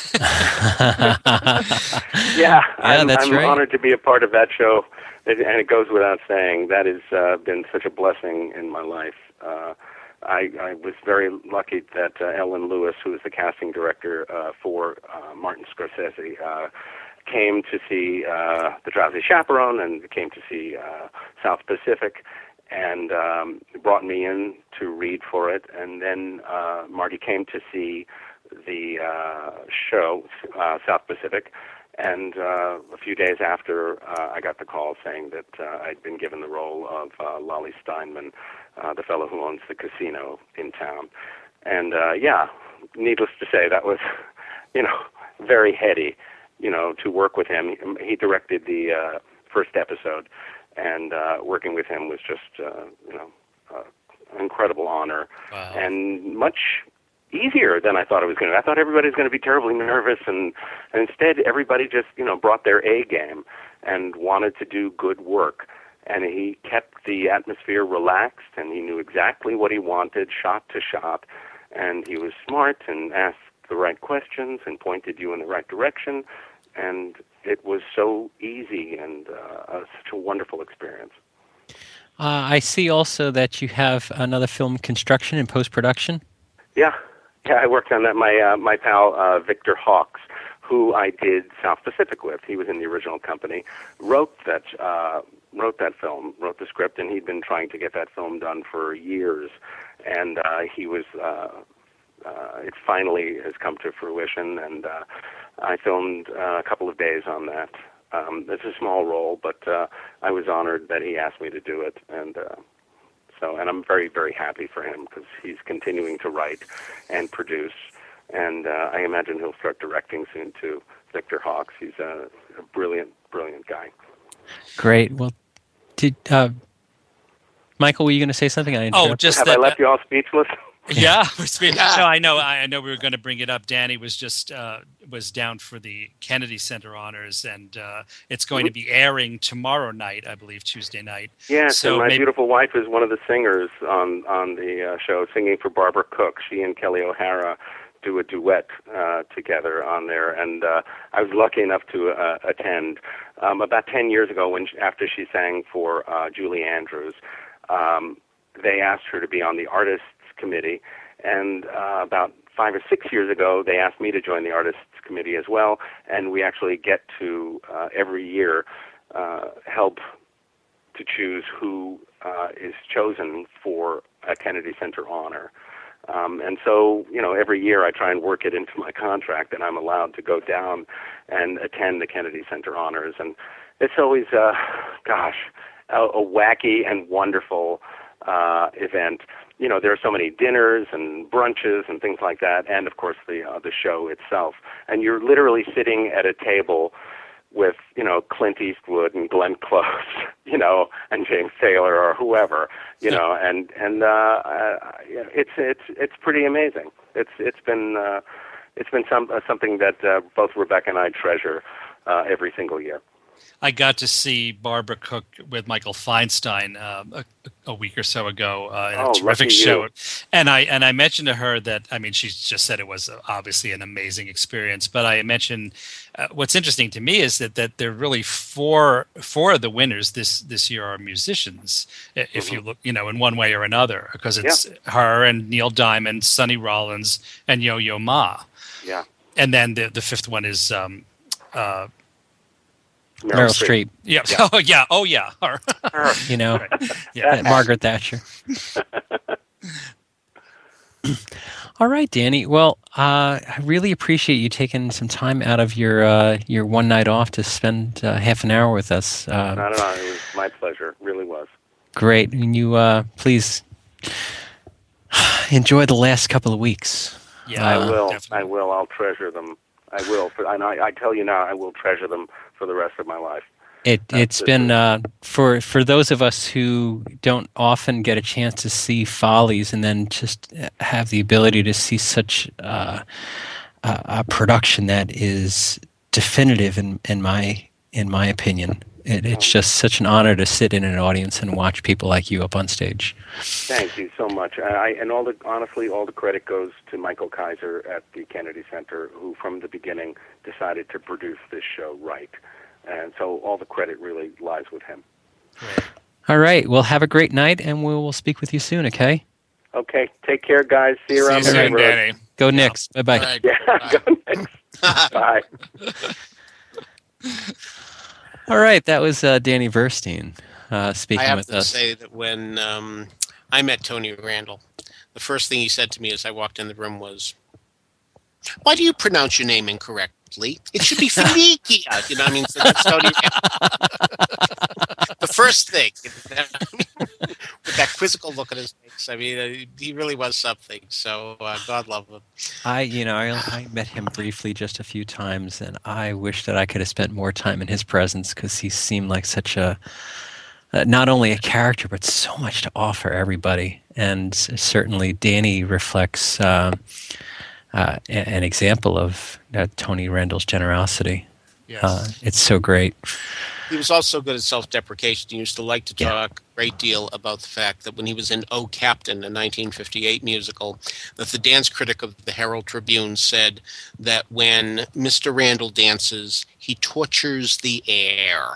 E: I'm right. Honored to be a part of that show, and it goes without saying. That has been such a blessing in my life. I was very lucky that Ellen Lewis, who is the casting director for Martin Scorsese, came to see The Drowsy Chaperone and came to see South Pacific, and brought me in to read for it. And then Marty came to see the show, South Pacific, and a few days after, I got the call saying that I'd been given the role of Lolly Steinman, the fellow who owns the casino in town. And needless to say, that was, very heady, to work with him. He directed the first episode, and working with him was just, an incredible honor.
D: Wow.
E: And much easier than I thought it was going to. I thought everybody was going to be terribly nervous, and instead everybody just, brought their A game and wanted to do good work. And he kept the atmosphere relaxed, and he knew exactly what he wanted, shot to shot, and he was smart and asked the right questions and pointed you in the right direction, and it was so easy and such a wonderful experience.
B: I see also that you have another film in construction and post-production.
E: Yeah, I worked on that. My pal Victor Hawks, who I did South Pacific with, he was in the original company, wrote that film, wrote the script, and he'd been trying to get that film done for years, and he was. It finally has come to fruition, and I filmed a couple of days on that. It's a small role, but I was honored that he asked me to do it, and I'm very, very happy for him because he's continuing to write and produce, and I imagine he'll start directing soon too. Victor Hawks, he's a brilliant, brilliant guy.
B: Great. Well, Michael, were you going to say something?
E: Have I left you all speechless?
D: Yeah, no, I know. We were going to bring it up. Danny was just was down for the Kennedy Center honors, and it's going to be airing tomorrow night, I believe, Tuesday night.
E: Yes,
D: so
E: and my beautiful wife is one of the singers on the show, singing for Barbara Cook. She and Kelly O'Hara do a duet together on there, and I was lucky enough to attend about 10 years ago after she sang for Julie Andrews. They asked her to be on the artists committee, and about 5 or 6 years ago they asked me to join the artists committee as well, and we actually get to every year help to choose who is chosen for a Kennedy Center honor. And so, every year I try and work it into my contract that I'm allowed to go down and attend the Kennedy Center honors, and it's always a wacky and wonderful event. There are so many dinners and brunches and things like that, and of course the show itself. And you're literally sitting at a table with Clint Eastwood and Glenn Close, and James Taylor or whoever, and it's pretty amazing. It's been something that both Rebecca and I treasure every single year.
D: I got to see Barbara Cook with Michael Feinstein a week or so ago in a terrific show, and I mentioned to her that she just said it was obviously an amazing experience. But I mentioned what's interesting to me is that there are really four of the winners this year are musicians. If you look, in one way or another, because it's her and Neil Diamond, Sonny Rollins, and Yo-Yo Ma.
B: Yeah,
D: and then the fifth one is.
B: Meryl Streep.
D: Yeah. Oh yeah. Her.
B: Yeah. Margaret Thatcher. All right, Danny. Well, I really appreciate you taking some time out of your one night off to spend half an hour with us.
E: Not at all. It was my pleasure. It really was.
B: Great. And you please enjoy the last couple of weeks.
E: Yeah, I will. Definitely. I will. I'll treasure them. I will. I tell you now, I will treasure them for the rest of my life.
B: It's been for those of us who don't often get a chance to see Follies and then just have the ability to see such a production that is definitive in my opinion. It's just such an honor to sit in an audience and watch people like you up on stage.
E: Thank you so much. Honestly, all the credit goes to Michael Kaiser at the Kennedy Center, who from the beginning decided to produce this show right. And so all the credit really lies with him.
B: All right. Well, have a great night, and we'll speak with you soon, okay?
E: Okay. Take care, guys. See you around the neighborhood.
D: Danny.
B: Go Knicks. Bye-bye.
E: Right. Yeah, go Knicks. Bye.
B: All right. That was Danny Verstein speaking with us.
C: I have to say that when I met Tony Randall, the first thing he said to me as I walked in the room was, "Why do you pronounce your name incorrectly? It should be Felicia." So that's Tony Randall. The first thing, with that quizzical look on his face. He really was something. So God love him.
B: I met him briefly just a few times, and I wish that I could have spent more time in his presence because he seemed like such a not only a character but so much to offer everybody. And certainly Danny reflects an example of Tony Randall's generosity.
D: Yes.
B: It's so great.
C: He was also good at self-deprecation. He used to like to talk a great deal about the fact that when he was in Oh Captain, a 1958 musical, that the dance critic of the Herald Tribune said that when Mr. Randall dances, he tortures the air.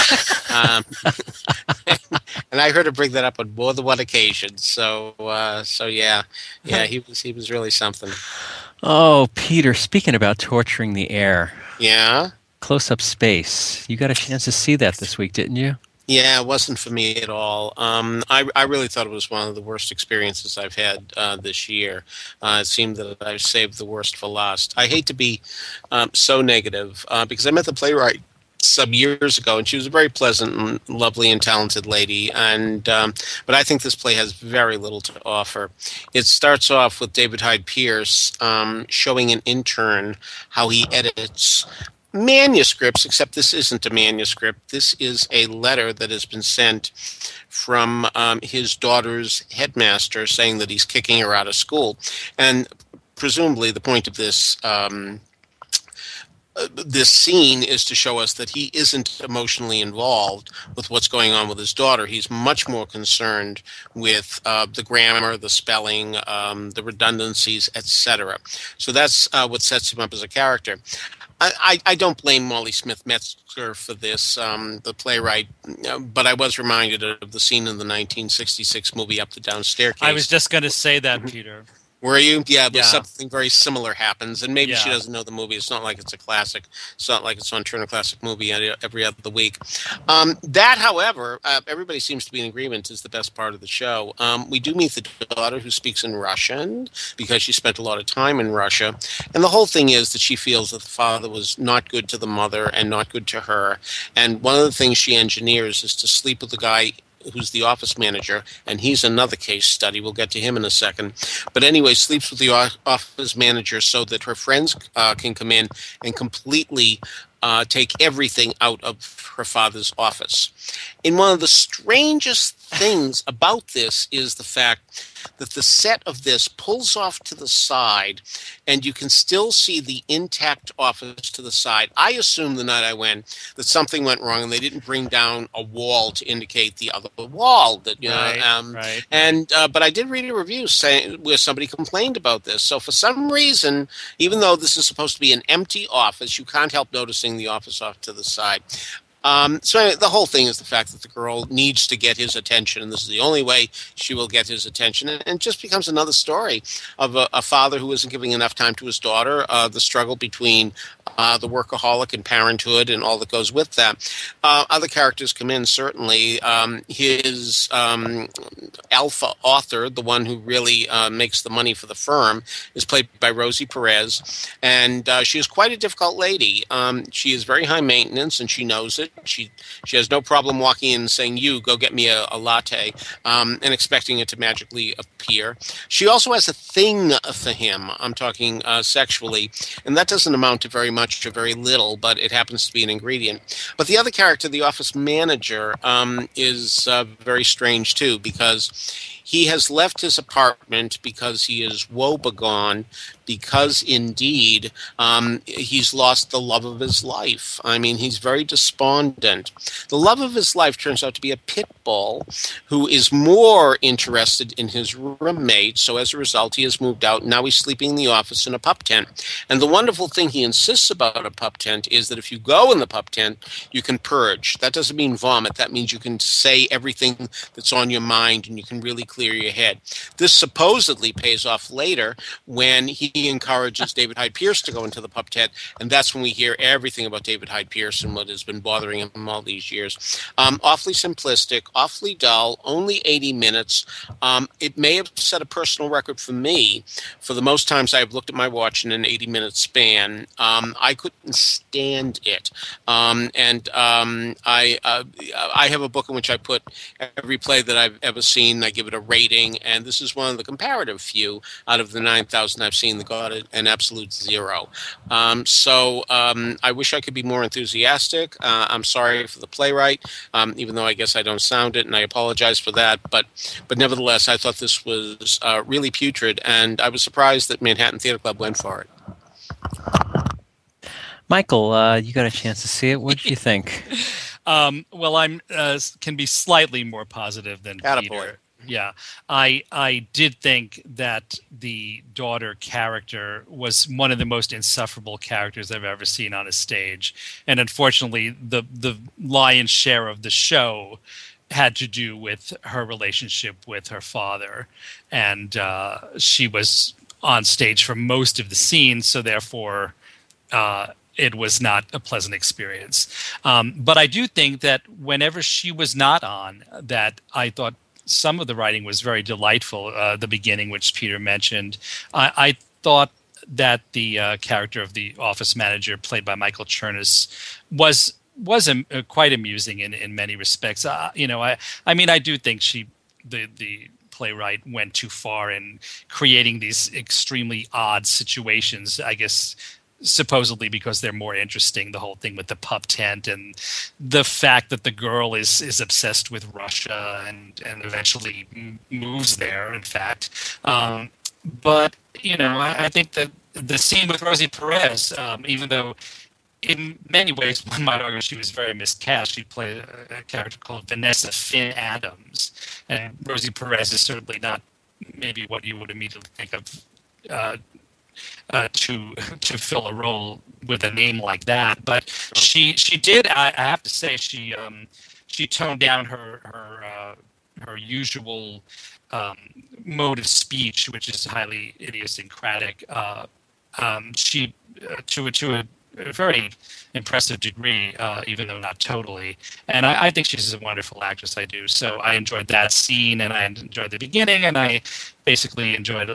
C: And I heard him bring that up on more than one occasion. So yeah, he was really something.
B: Oh, Peter, speaking about torturing the air.
C: Yeah?
B: Close-Up Space. You got a chance to see that this week, didn't you?
C: Yeah, it wasn't for me at all. I really thought it was one of the worst experiences I've had this year. It seemed that I saved the worst for last. I hate to be so negative because I met the playwright some years ago, and she was a very pleasant and lovely and talented lady. And but I think this play has very little to offer. It starts off with David Hyde Pierce showing an intern how he edits manuscripts, except this isn't a manuscript. This is a letter that has been sent from his daughter's headmaster saying that he's kicking her out of school. And presumably the point of this this scene is to show us that he isn't emotionally involved with what's going on with his daughter. He's much more concerned with the grammar, the spelling, the redundancies, etc. So that's what sets him up as a character. I don't blame Molly Smith Metzger for this, the playwright, but I was reminded of the scene in the 1966 movie Up the Down Staircase.
D: I was just going to say that, Peter.
C: Were you? Yeah, but
D: Yeah.
C: something very similar happens, and maybe she
D: Yeah.
C: doesn't know the movie. It's not like it's a classic. It's not like it's on Turner Classic Movie every other week. That, however, everybody seems to be in agreement is the best part of the show. We do meet the daughter who speaks in Russian because she spent a lot of time in Russia, and the whole thing is that she feels that the father was not good to the mother and not good to her. And one of the things she engineers is to sleep with the guy who's the office manager, and he's another case study. We'll get to him in a second. But anyway, sleeps with the office manager so that her friends can come in and completely take everything out of her father's office. And one of the strangest things about this is the fact that the set of this pulls off to the side and you can still see the intact office to the side. I assumed the night I went that something went wrong and they didn't bring down a wall to indicate the other wall. That you know,
D: Right.
C: And but I did read a review saying where somebody complained about this. So for some reason, even though this is supposed to be an empty office, you can't help noticing the office off to the side. So anyway, the whole thing is the fact that the girl needs to get his attention, and this is the only way she will get his attention. And it just becomes another story of a father who isn't giving enough time to his daughter, the struggle between the workaholic and parenthood and all that goes with that. Other characters come in, certainly. His alpha author, the one who really makes the money for the firm, is played by Rosie Perez, and she is quite a difficult lady. She is very high maintenance, and she knows it. She has no problem walking in and saying, "You go get me a latte," and expecting it to magically appear. She also has a thing for him. I'm talking sexually, and that doesn't amount to very much or very little, but it happens to be an ingredient. But the other character, the office manager, is very strange too, because he has left his apartment because he is woebegone, because indeed he's lost the love of his life. I mean, he's very despondent. The love of his life turns out to be a pit bull who is more interested in his roommate. So as a result, he has moved out. Now he's sleeping in the office in a pup tent. And the wonderful thing he insists about a pup tent is that if you go in the pup tent, you can purge. That doesn't mean vomit. That means you can say everything that's on your mind and you can really clear your head. This supposedly pays off later when he encourages David Hyde Pierce to go into the pup tent, and that's when we hear everything about David Hyde Pierce and what has been bothering him all these years. Awfully simplistic, awfully dull, only 80 minutes. It may have set a personal record for me. For the most times I've looked at my watch in an 80-minute span, I couldn't stand it. I have a book in which I put every play that I've ever seen. I give it a rating, and this is one of the comparative few out of the 9,000 I've seen that got an absolute 0. I wish I could be more enthusiastic. I'm sorry for the playwright, even though I guess I don't sound it, and I apologize for that. But nevertheless, I thought this was really putrid, and I was surprised that Manhattan Theater Club went for it.
B: Michael, you got a chance to see it. What did you think?
D: Well, I'm can be slightly more positive than
C: Attaboy.
D: Peter. Yeah, I did think that the daughter character was one of the most insufferable characters I've ever seen on a stage, and unfortunately, the lion's share of the show had to do with her relationship with her father, and she was on stage for most of the scenes, so therefore it was not a pleasant experience. But I do think that whenever she was not on, that I thought some of the writing was very delightful. The beginning, which Peter mentioned, I thought that the character of the office manager, played by Michael Chernus, was quite amusing in many respects. I mean, I do think the playwright went too far in creating these extremely odd situations, I guess, supposedly because they're more interesting. The whole thing with the pup tent and the fact that the girl is obsessed with Russia and eventually moves there, in fact. But, I think that the scene with Rosie Perez, even though in many ways one might argue she was very miscast, she played a character called Vanessa Finn Adams. And Rosie Perez is certainly not maybe what you would immediately think of to fill a role with a name like that, but she did. I have to say she toned down her usual mode of speech, which is highly idiosyncratic. She to a very impressive degree, even though not totally. And I think she's a wonderful actress. I do. So I enjoyed that scene, and I enjoyed the beginning, and I basically enjoyed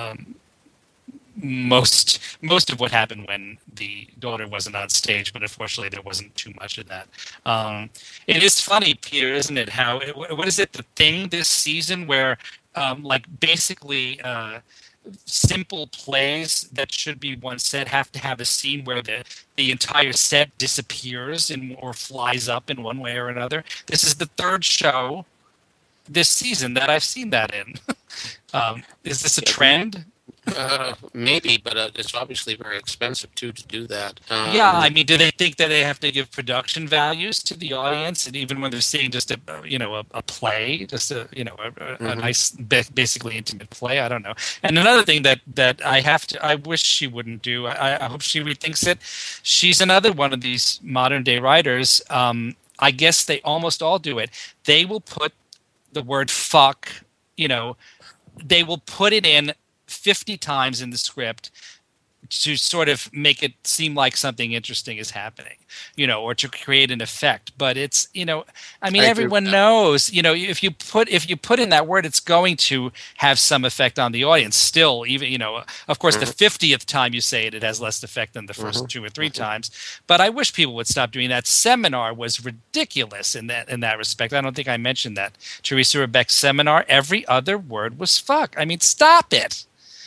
D: most of what happened when the daughter wasn't on stage, but unfortunately there wasn't too much of that. It is funny, Peter, isn't it? How what is it? The thing this season where basically simple plays that should be one set have to have a scene where the entire set disappears or flies up in one way or another. This is the third show this season that I've seen that in. Is this a trend?
C: Maybe, but it's obviously very expensive too to do that.
D: Yeah, I mean, do they think that they have to give production values to the audience, and even when they're seeing just a play, just a nice, basically intimate play? I don't know. And another thing that I wish she wouldn't do. I hope she rethinks it. She's another one of these modern day writers. I guess they almost all do it. They will put the word fuck. They will put it in 50 times in the script to sort of make it seem like something interesting is happening, or to create an effect. But it's, I mean, everyone knows, if you put in that word, it's going to have some effect on the audience still, even, of course, the 50th time you say it, it has less effect than the first 2 or 3 times. But I wish people would stop doing that. Seminar was ridiculous in that respect. I don't think I mentioned that. Teresa Rebeck's Seminar, every other word was fuck. I mean, stop it.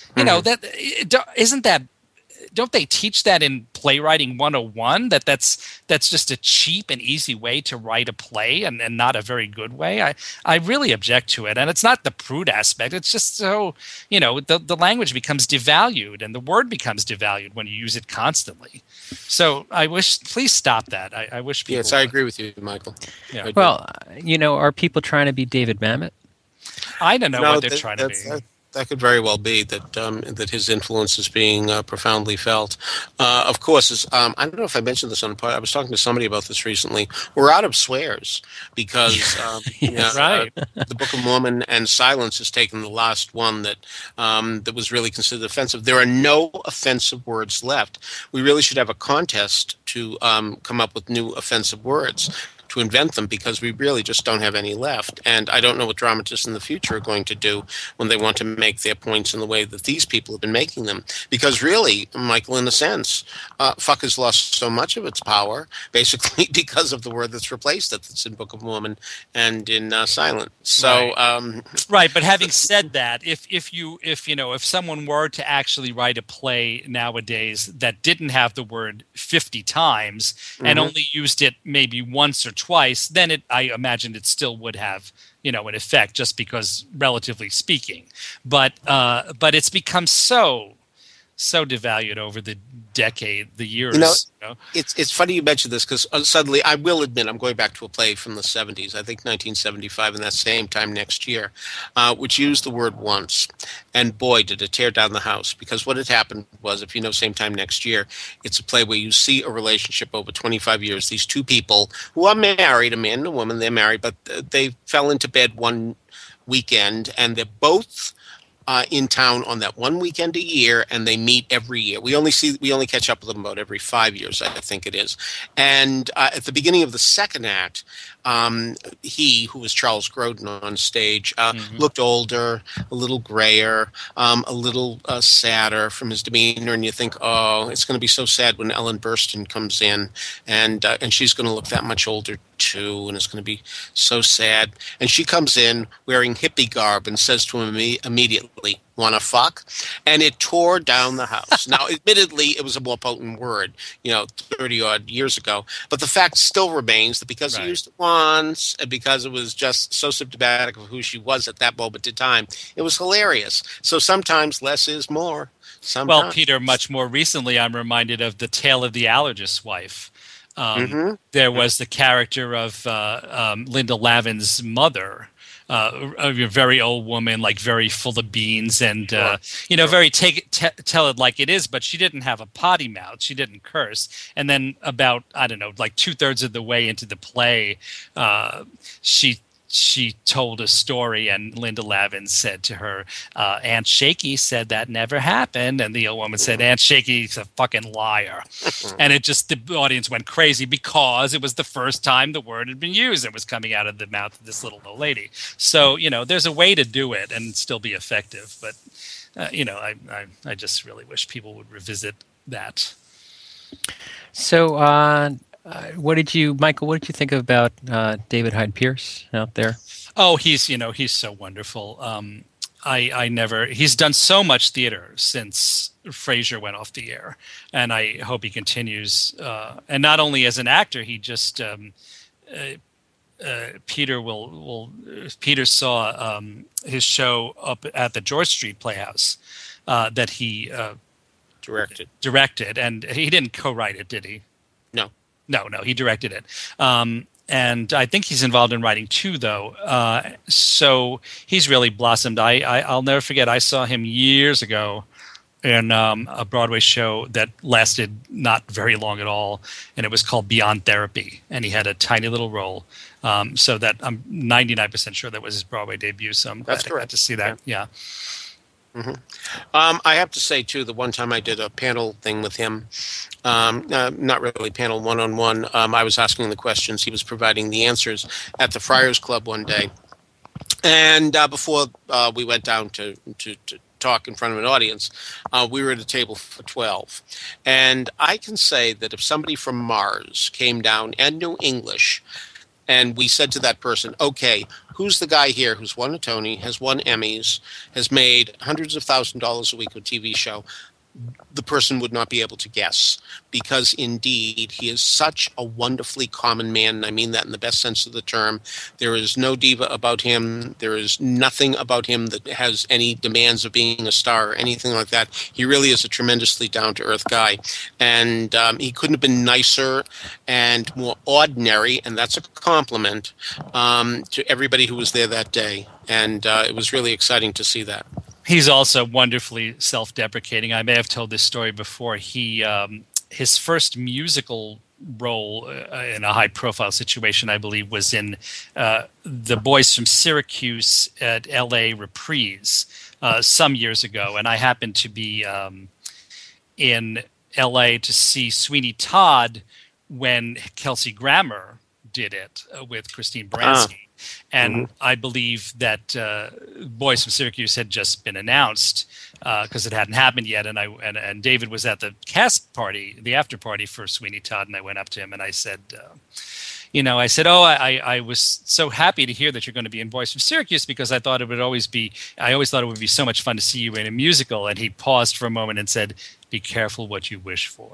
D: Don't they teach that in playwriting 101? That's just a cheap and easy way to write a play and not a very good way. I really object to it. And it's not the prude aspect. It's just so, the language becomes devalued and the word becomes devalued when you use it constantly. So please stop that. I wish people
C: Yes, I agree with you, Michael.
D: Yeah.
B: Well, are people trying to be David Mamet?
D: I don't know what they're trying to be.
C: That could very well be that his influence is being profoundly felt. Of course, I don't know if I mentioned this on the pod. I was talking to somebody about this recently. We're out of swears because
D: right.
C: The Book of Mormon and Silence has taken the last one that was really considered offensive. There are no offensive words left. We really should have a contest to come up with new offensive words, to invent them, because we really just don't have any left. And I don't know what dramatists in the future are going to do when they want to make their points in the way that these people have been making them. Because really, Michael, in a sense, fuck has lost so much of its power, basically because of the word that's replaced it, that's in Book of Mormon and in Silent. So,
D: right. But having said that, if someone were to actually write a play nowadays that didn't have the word 50 times and only used it maybe once or twice, then I imagine it still would have, an effect, just because, relatively speaking. But it's become so devalued over the decade, the years.
C: You know,
D: you know?
C: it's funny you mentioned this because suddenly I will admit I'm going back to a play from the 70s, I think 1975, and that same time next year, which used the word once. And boy, did it tear down the house, because what had happened was, if you know Same Time Next Year, it's a play where you see a relationship over 25 years. These two people who are married, a man and a woman, they're married, but they fell into bed one weekend, and they're both in town on that one weekend a year, and they meet every year. We only catch up with them about every 5 years, I think it is. And at the beginning of the second act, he, who was Charles Grodin on stage, looked older, a little grayer, a little sadder from his demeanor, and you think, oh, it's going to be so sad when Ellen Burstyn comes in, and she's going to look that much older too, and it's going to be so sad. And she comes in wearing hippie garb and says to him immediately, "Wanna fuck?" And it tore down the house. Now, admittedly, it was a more potent word, 30-odd years ago. But the fact still remains that because he used it once, and because it was just so symptomatic of who she was at that moment in time, it was hilarious. So sometimes less is more. Sometimes.
D: Well, Peter, much more recently, I'm reminded of The Tale of the Allergist's Wife. There was the character of Linda Lavin's mother, a very old woman, like very full of beans, and very tell it like it is. But she didn't have a potty mouth; she didn't curse. And then about, I don't know, like 2/3 of the way into the play, she told a story, and Linda Lavin said to her, Aunt Shaky said that never happened. And the old woman said, Aunt Shaky's a fucking liar. And the audience went crazy because it was the first time the word had been used. It was coming out of the mouth of this little old lady. So, there's a way to do it and still be effective. But, I just really wish people would revisit that.
B: So, Michael, what did you think about David Hyde Pierce out there?
D: Oh, he's so wonderful. He's done so much theater since Frasier went off the air, and I hope he continues. And not only as an actor, he just Peter saw his show up at the George Street Playhouse that he directed, and he didn't co-write it, did he? No, he directed it. And I think he's involved in writing too, though. So he's really blossomed. I'll never forget, I saw him years ago in a Broadway show that lasted not very long at all, and it was called Beyond Therapy, and he had a tiny little role. So that I'm 99% sure that was his Broadway debut, so I'm glad I got to see that. Yeah.
C: Mm-hmm. I have to say, too, the one time I did a panel thing with him, not really panel one-on-one, I was asking the questions, he was providing the answers at the Friars Club one day. And before we went down to talk in front of an audience, we were at a table for 12. And I can say that if somebody from Mars came down and knew English, and we said to that person, okay, who's the guy here who's won a Tony, has won Emmys, has made hundreds of $1,000s a week with a TV show, the person would not be able to guess, because indeed he is such a wonderfully common man, and I mean that in the best sense of the term. There is no diva about him. There is nothing about him that has any demands of being a star or anything like that. He really is a tremendously down-to-earth guy, and he couldn't have been nicer and more ordinary, and that's a compliment to everybody who was there that day, and it was really exciting to see that.
D: He's also wonderfully self-deprecating. I may have told this story before. His first musical role in a high-profile situation, I believe, was in The Boys from Syracuse at L.A. Reprise some years ago. And I happened to be in L.A. to see Sweeney Todd when Kelsey Grammer did it with Christine Baranski. And I believe that Boys from Syracuse had just been announced because it hadn't happened yet. And David was at the cast party, the after party for Sweeney Todd, and I went up to him and I said, I was so happy to hear that you're going to be in Boys from Syracuse, because I always thought it would be so much fun to see you in a musical. And he paused for a moment and said, be careful what you wish for.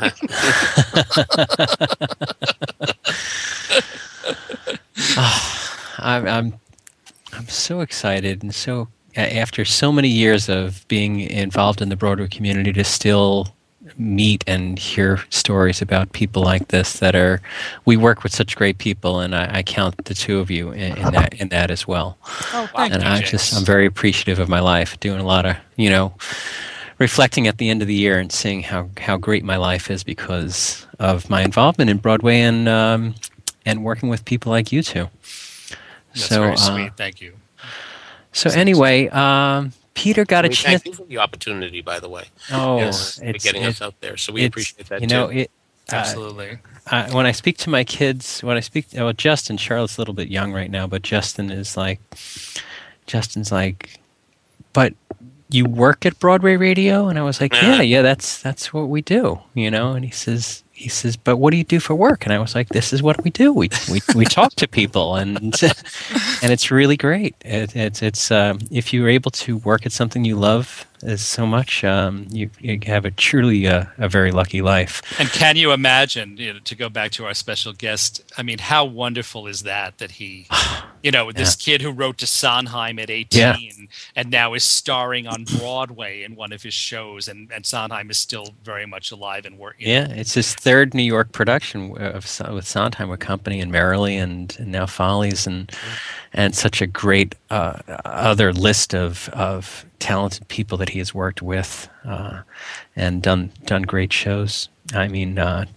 B: I'm so excited, and so after so many years of being involved in the Broadway community, to still meet and hear stories about people like this we work with such great people, and I count the two of you in that as well.
D: Oh, thank
B: And
D: you,
B: I'm very appreciative of my life, doing a lot of, reflecting at the end of the year and seeing how great my life is because of my involvement in Broadway and working with people like you two.
D: That's very sweet. Thank you.
B: So anyway, Peter got a chance.
C: Thank you for the opportunity, by the way.
B: Oh,
C: yes, for getting us out there. So we appreciate that too.
D: Absolutely.
B: When I speak to my kids, Justin, Charlotte's a little bit young right now, but Justin's like, but you work at Broadway Radio? And I was like, yeah, that's what we do, And he says, but what do you do for work? And I was like, this is what we do. We talk to people, and and it's really great. It's if you're able to work at something you love so much, you have truly a very lucky life.
D: And can you imagine, to go back to our special guest, I mean, how wonderful is that he, this kid who wrote to Sondheim at 18 and now is starring on Broadway in one of his shows, and Sondheim is still very much alive and working.
B: Yeah, it's his third New York production with Sondheim with Company and Merrily and now Follies and such a great other list of talented people that he has worked with and done great shows. I mean,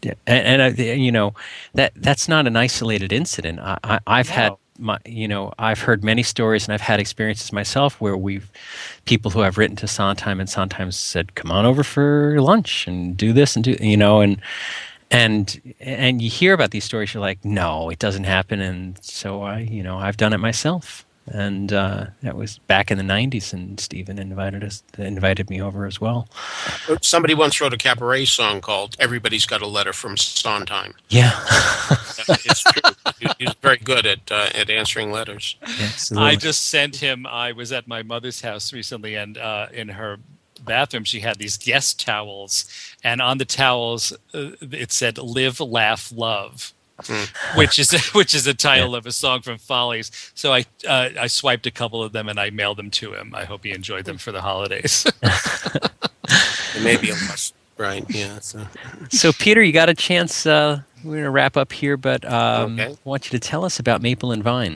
B: that's not an isolated incident. I've had I've heard many stories, and I've had experiences myself where people who have written to Sondheim and Sondheim said, "Come on over for lunch and do this and do," and you hear about these stories. You're like, no, it doesn't happen. And so I've done it myself. And that was back in the 90s, and Stephen invited me over as well.
C: Somebody once wrote a cabaret song called "Everybody's Got a Letter from Sondheim."
B: Yeah,
C: it's true. He's very good at answering letters.
B: Absolutely.
D: I just sent him. I was at my mother's house recently, and in her bathroom she had these guest towels, and on the towels it said "Live, Laugh, Love." Which is a title of a song from Follies. So I swiped a couple of them and I mailed them to him. I hope he enjoyed them for the holidays.
C: Maybe a must, right? Yeah.
B: So Peter, you got a chance. We're going to wrap up here, but I want you to tell us about Maple and Vine.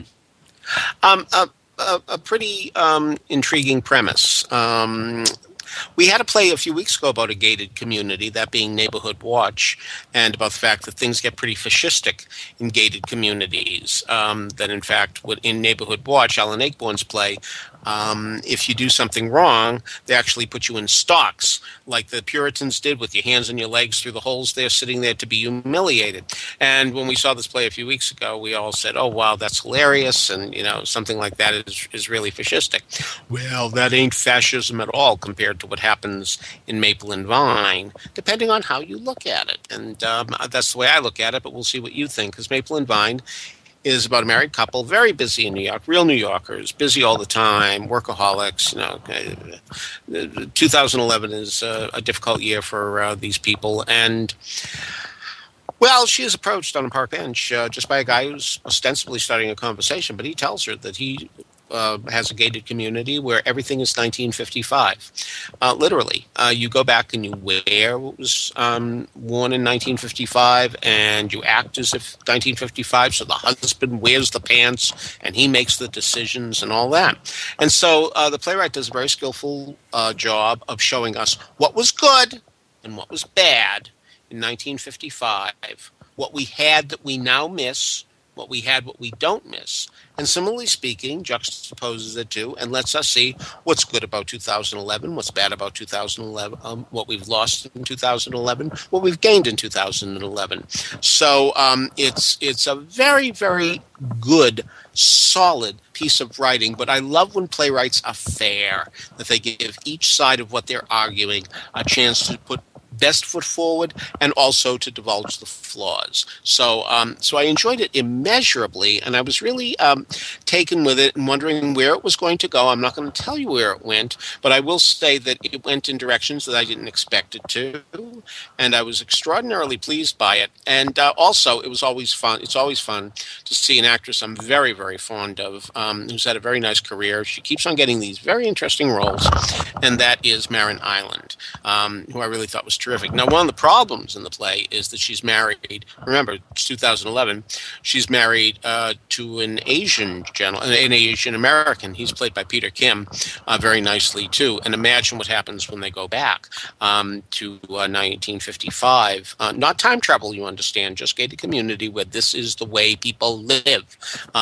C: A pretty intriguing premise. We had a play a few weeks ago about a gated community, that being Neighborhood Watch, and about the fact that things get pretty fascistic in gated communities. That, in fact, in Neighborhood Watch, Alan Ayckbourn's play, if you do something wrong, they actually put you in stocks, like the Puritans did, with your hands and your legs through the holes there, sitting there to be humiliated. And when we saw this play a few weeks ago, we all said, "Oh, wow, that's hilarious," and something like that is really fascistic. Well, that ain't fascism at all compared to what happens in Maple and Vine, depending on how you look at it. And that's the way I look at it, but we'll see what you think, because Maple and Vine is about a married couple, very busy in New York, real New Yorkers, busy all the time, workaholics. 2011 is a difficult year for these people. And, well, she is approached on a park bench just by a guy who's ostensibly starting a conversation, but he tells her that he has a gated community where everything is 1955. Literally, you go back and you wear what was worn in 1955, and you act as if 1955. So the husband wears the pants, and he makes the decisions and all that. And so the playwright does a very skillful job of showing us what was good and what was bad in 1955, what we had that we now miss, what we had, what we don't miss. And similarly speaking, juxtaposes the two and lets us see what's good about 2011, what's bad about 2011, what we've lost in 2011, what we've gained in 2011. So it's a very, very good, solid piece of writing. But I love when playwrights are fair, that they give each side of what they're arguing a chance to put best foot forward and also to divulge the flaws. So I enjoyed it immeasurably, and I was really taken with it and wondering where it was going to go. I'm not going to tell you where it went, but I will say that it went in directions that I didn't expect it to, and I was extraordinarily pleased by it. And also, it was always fun. It's always fun to see an actress I'm very, very fond of, who's had a very nice career. She keeps on getting these very interesting roles, and that is Marin Island, who I really thought was terrific. Now, one of the problems in the play is that she's married. Remember, it's 2011. She's married to an Asian gentleman, an Asian American. He's played by Peter Kim, very nicely too. And imagine what happens when they go back to 1955. Not time travel, you understand, just gated community where this is the way people live.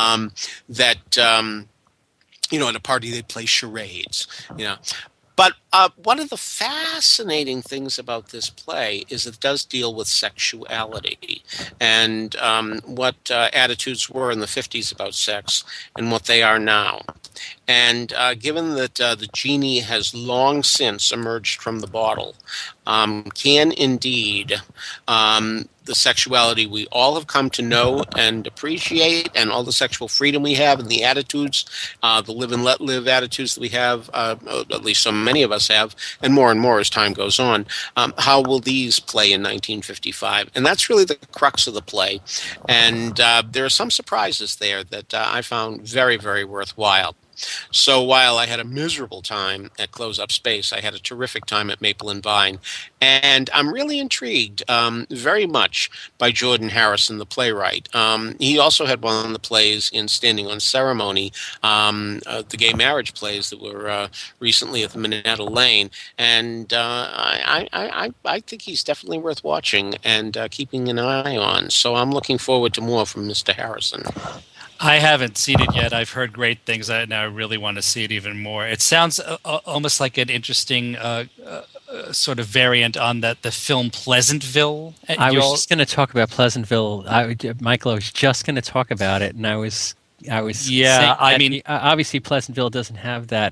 C: At a party they play charades. But one of the fascinating things about this play is it does deal with sexuality and what attitudes were in the 50s about sex and what they are now. And given that the genie has long since emerged from the bottle, can indeed the sexuality we all have come to know and appreciate, and all the sexual freedom we have, and the attitudes, the live and let live attitudes that we have, at least so many of us have, and more as time goes on, how will these play in 1955? And that's really the crux of the play. And there are some surprises there that I found very, very worthwhile. So while I had a miserable time at Close Up Space, I had a terrific time at Maple and Vine. And I'm really intrigued very much by Jordan Harrison, the playwright. He also had one of the plays in Standing on Ceremony, the gay marriage plays that were recently at the Minetta Lane. And I think he's definitely worth watching and keeping an eye on. So I'm looking forward to more from Mr. Harrison.
D: I haven't seen it yet. I've heard great things, and I really want to see it even more. It sounds almost like an interesting sort of variant on the film Pleasantville.
B: I was just going to talk about Pleasantville. Michael, I was just going to talk about it, and I was
D: yeah. I mean,
B: obviously Pleasantville doesn't have that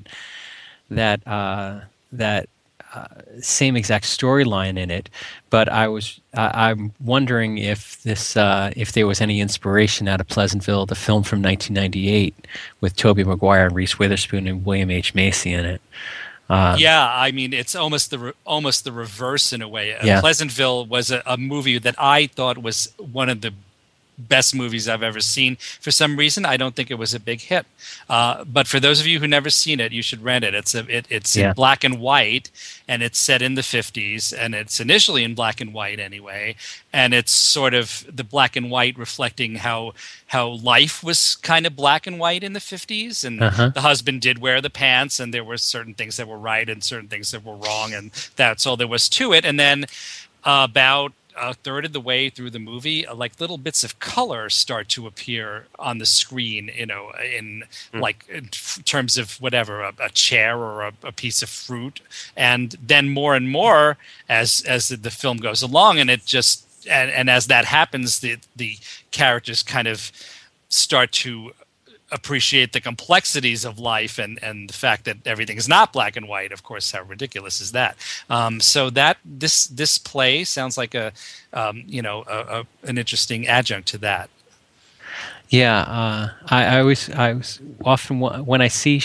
B: same exact storyline in it, but I'm wondering if there was any inspiration out of Pleasantville, the film from 1998 with Tobey Maguire and Reese Witherspoon and William H. Macy in it.
D: Yeah, I mean, it's almost the reverse in a way.
B: Yeah.
D: Pleasantville was a movie that I thought was one of the best movies I've ever seen. For some reason, I don't think it was a big hit. But for those of you who never seen it, you should rent it. It's in black and white, and it's set in the 50s, and it's initially in black and white anyway. And it's sort of the black and white reflecting how life was kind of black and white in the 50s. And the husband did wear the pants, and there were certain things that were right and certain things that were wrong, and that's all there was to it. And then about a third of the way through the movie, like little bits of color start to appear on the screen, in terms of whatever, a chair or a piece of fruit. And then more and more as the film goes along, and it just, and as that happens, the characters kind of start to appreciate the complexities of life and the fact that everything is not black and white. Of course, how ridiculous is that? So that this play sounds like an interesting adjunct to that.
B: Yeah, I was often when I see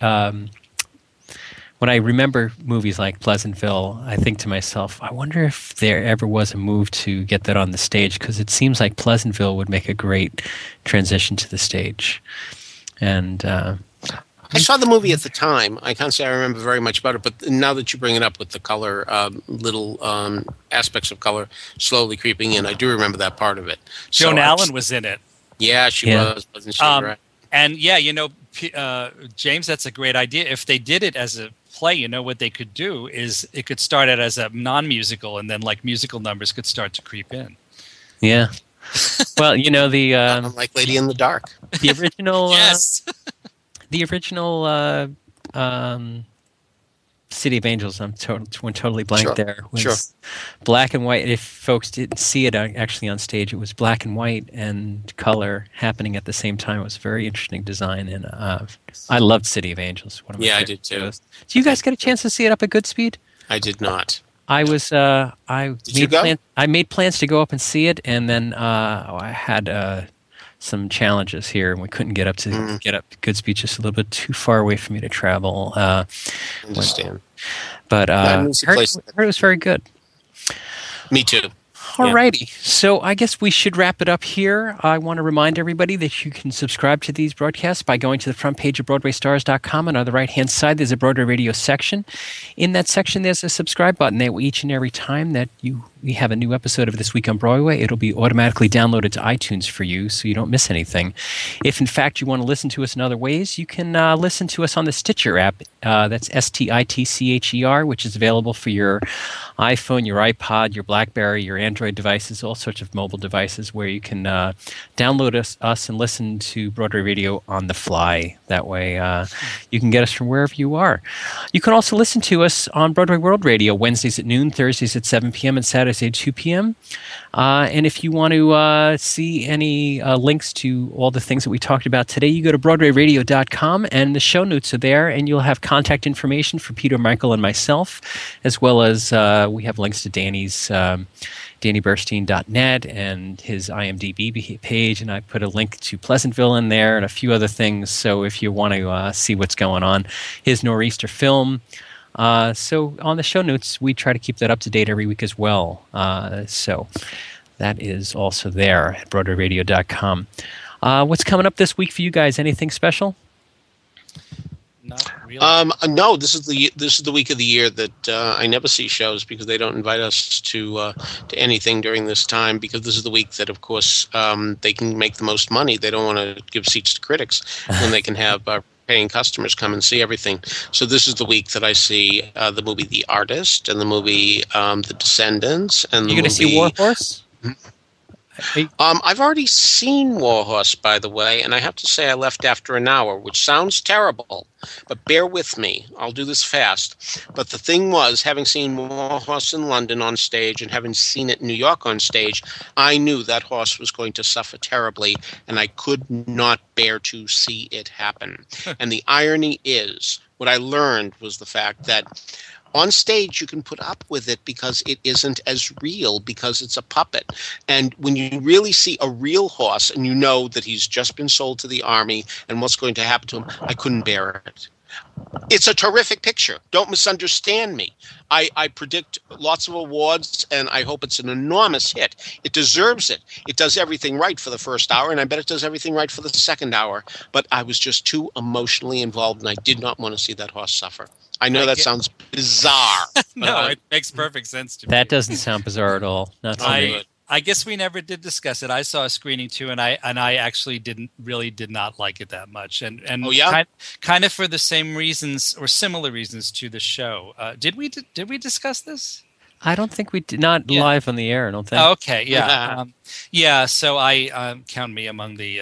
B: when I remember movies like Pleasantville, I think to myself, I wonder if there ever was a move to get that on the stage, because it seems like Pleasantville would make a great transition to the stage. And
C: I saw the movie at the time. I can't say I remember very much about it, but now that you bring it up with the color, little aspects of color slowly creeping in, I do remember that part of it.
D: Joan Allen was in it.
C: Yeah, she was, wasn't she? Right?
D: And James, that's a great idea. If they did it as a play, what they could do is it could start out as a non-musical, and then like musical numbers could start to creep in.
B: Yeah. Well, the
C: like Lady in the Dark,
B: the original,
D: yes,
B: the original City of Angels. I'm totally blank there. Was black and white. If folks didn't see it actually on stage, it was black and white and color happening at the same time. It was a very interesting design, and I loved City of Angels. One of my
C: I did too.
B: shows. Did you guys get a chance to see it up at Goodspeed?
C: I did not.
B: I was. I made plans to go up and see it, and then I had some challenges here, and we couldn't get up to Goodspeed. Just a little bit too far away for me to travel.
C: Understand.
B: But I heard it was very good.
C: Me too.
B: Alrighty, so I guess we should wrap it up here. I want to remind everybody that you can subscribe to these broadcasts by going to the front page of BroadwayStars.com, and on the right-hand side, there's a Broadway Radio section. In that section, there's a subscribe button. That each and every time that we have a new episode of This Week on Broadway, it'll be automatically downloaded to iTunes for you, so you don't miss anything. If, in fact, you want to listen to us in other ways, you can listen to us on the Stitcher app. That's STITCHER, which is available for your iPhone, your iPod, your BlackBerry, your Android devices, all sorts of mobile devices where you can download us and listen to Broadway Radio on the fly. That way you can get us from wherever you are. You can also listen to us on Broadway World Radio Wednesdays at noon, Thursdays at 7 p.m., and Saturdays at 2 p.m. And if you want to see any links to all the things that we talked about today, you go to BroadwayRadio.com, and the show notes are there, and you'll have contact information for Peter, Michael, and myself, as well as we have links to Danny's DannyBurstein.net and his IMDb page, and I put a link to Pleasantville in there and a few other things. So if you want to see what's going on, his Nor'easter film. So on the show notes, we try to keep that up to date every week as well. So that is also there at BroadwayRadio.com. What's coming up this week for you guys? Anything special?
D: Not really.
C: No, this is the week of the year that I never see shows because they don't invite us to anything during this time, because this is the week that, of course, they can make the most money. They don't want to give seats to critics when they can have paying customers come and see everything. So this is the week that I see the movie The Artist and the movie The Descendants and
B: You're going to see War Horse?
C: I've already seen War Horse, by the way, and I have to say I left after an hour, which sounds terrible, but bear with me. I'll do this fast. But the thing was, having seen War Horse in London on stage and having seen it in New York on stage, I knew that horse was going to suffer terribly, and I could not bear to see it happen. And the irony is, what I learned was the fact that on stage, you can put up with it because it isn't as real, because it's a puppet. And when you really see a real horse and you know that he's just been sold to the army and what's going to happen to him, I couldn't bear it. It's a terrific picture. Don't misunderstand me. I predict lots of awards, and I hope it's an enormous hit. It deserves it. It does everything right for the first hour, and I bet it does everything right for the second hour. But I was just too emotionally involved, and I did not want to see that horse suffer. I know that sounds bizarre.
D: No, it makes perfect sense to me.
B: That doesn't sound bizarre at all. Not to me.
D: I guess we never did discuss it. I saw a screening too, and I actually did not like it that much. And
C: oh, yeah?
D: kind of for the same reasons or similar reasons to the show. Did we discuss this?
B: I don't think we did. Not live on the air, I don't think.
D: Oh, okay, yeah. So I count me among the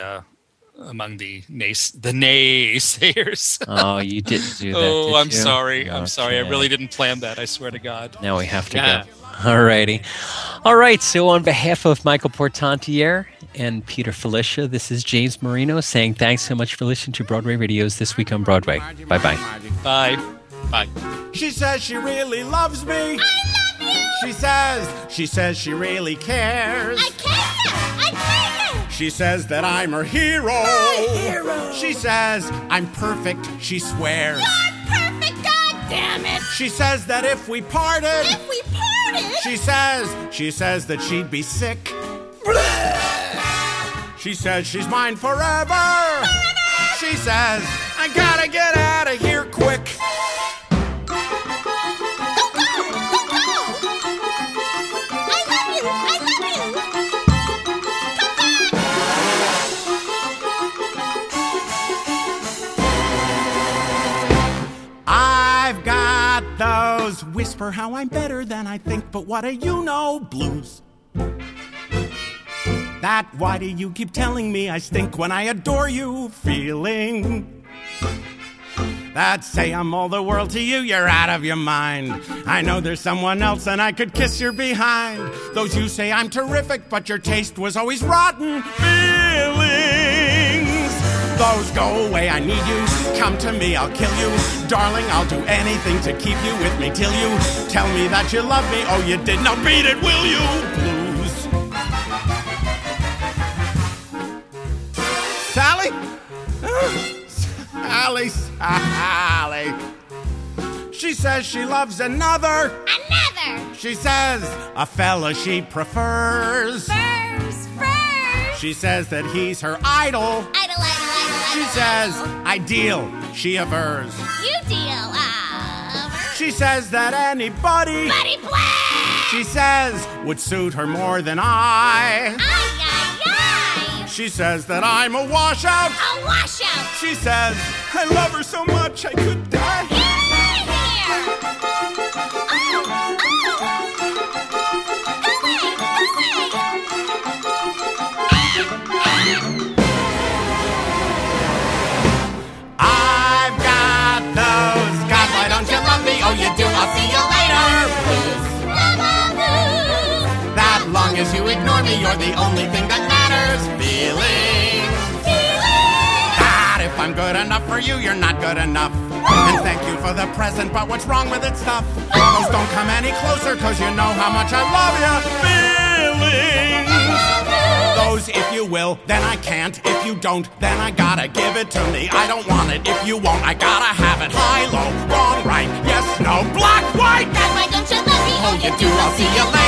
D: naysayers.
B: Oh, you didn't do that.
D: Oh, I'm
B: you?
D: sorry. I'm
B: Okay.
D: sorry. I really didn't plan that. I swear to God.
B: Now we have to go. All righty. All right. So on behalf of Michael Portantiere and Peter Felicia, this is James Marino saying thanks so much for listening to Broadway Radio's This Week on Broadway. Bye-bye.
D: Bye.
C: Bye.
A: She says she really loves me.
F: I love you.
A: She says she really cares.
F: I care.
A: She says that I'm her hero.
F: My hero.
A: She says I'm perfect, she swears.
F: You're perfect, God damn it.
A: She says that if we parted, she says that she'd be sick. She says she's mine forever. She says I gotta get out of here quick. I've got those whisper how I'm better than I think, but what do you know blues? That why do you keep telling me I stink when I adore you feeling? That say I'm all the world to you, you're out of your mind. I know there's someone else and I could kiss your behind. Those you say I'm terrific, but your taste was always rotten feelings. Those go away, I need you. Come to me, I'll kill you. Darling, I'll do anything to keep you with me till you tell me that you love me. Oh, you did. Now beat it, will you? Blues. Sally? Sally. She says she loves another.
F: Another.
A: She says a fella she prefers.
F: Furs.
A: She says that he's her idol.
F: Idol.
A: She says ideal she avers.
F: You deal.
A: She says that anybody
F: Buddy play.
A: she says would suit her more than I.
F: Ay.
A: She says that I'm a washout.
F: A washout.
A: She says I love her so much I could die.
F: Get here.
A: I've got those. God, why don't you love me? Oh, you do. I'll see you later. That long as you ignore me, you're the only thing that matters. Feelings. That if I'm good enough for you, you're not good enough. And thank you for the present, but what's wrong with it stuff? Those don't come any closer, cause you know how much I love you. Feelings. Those if you will, then I can't. If you don't, then I gotta give it to me. I don't want it. If you won't, I gotta have it. High, low, wrong, right, yes, no, black, white.
F: God, why don't you love me?
A: Oh, you do, I'll see you later.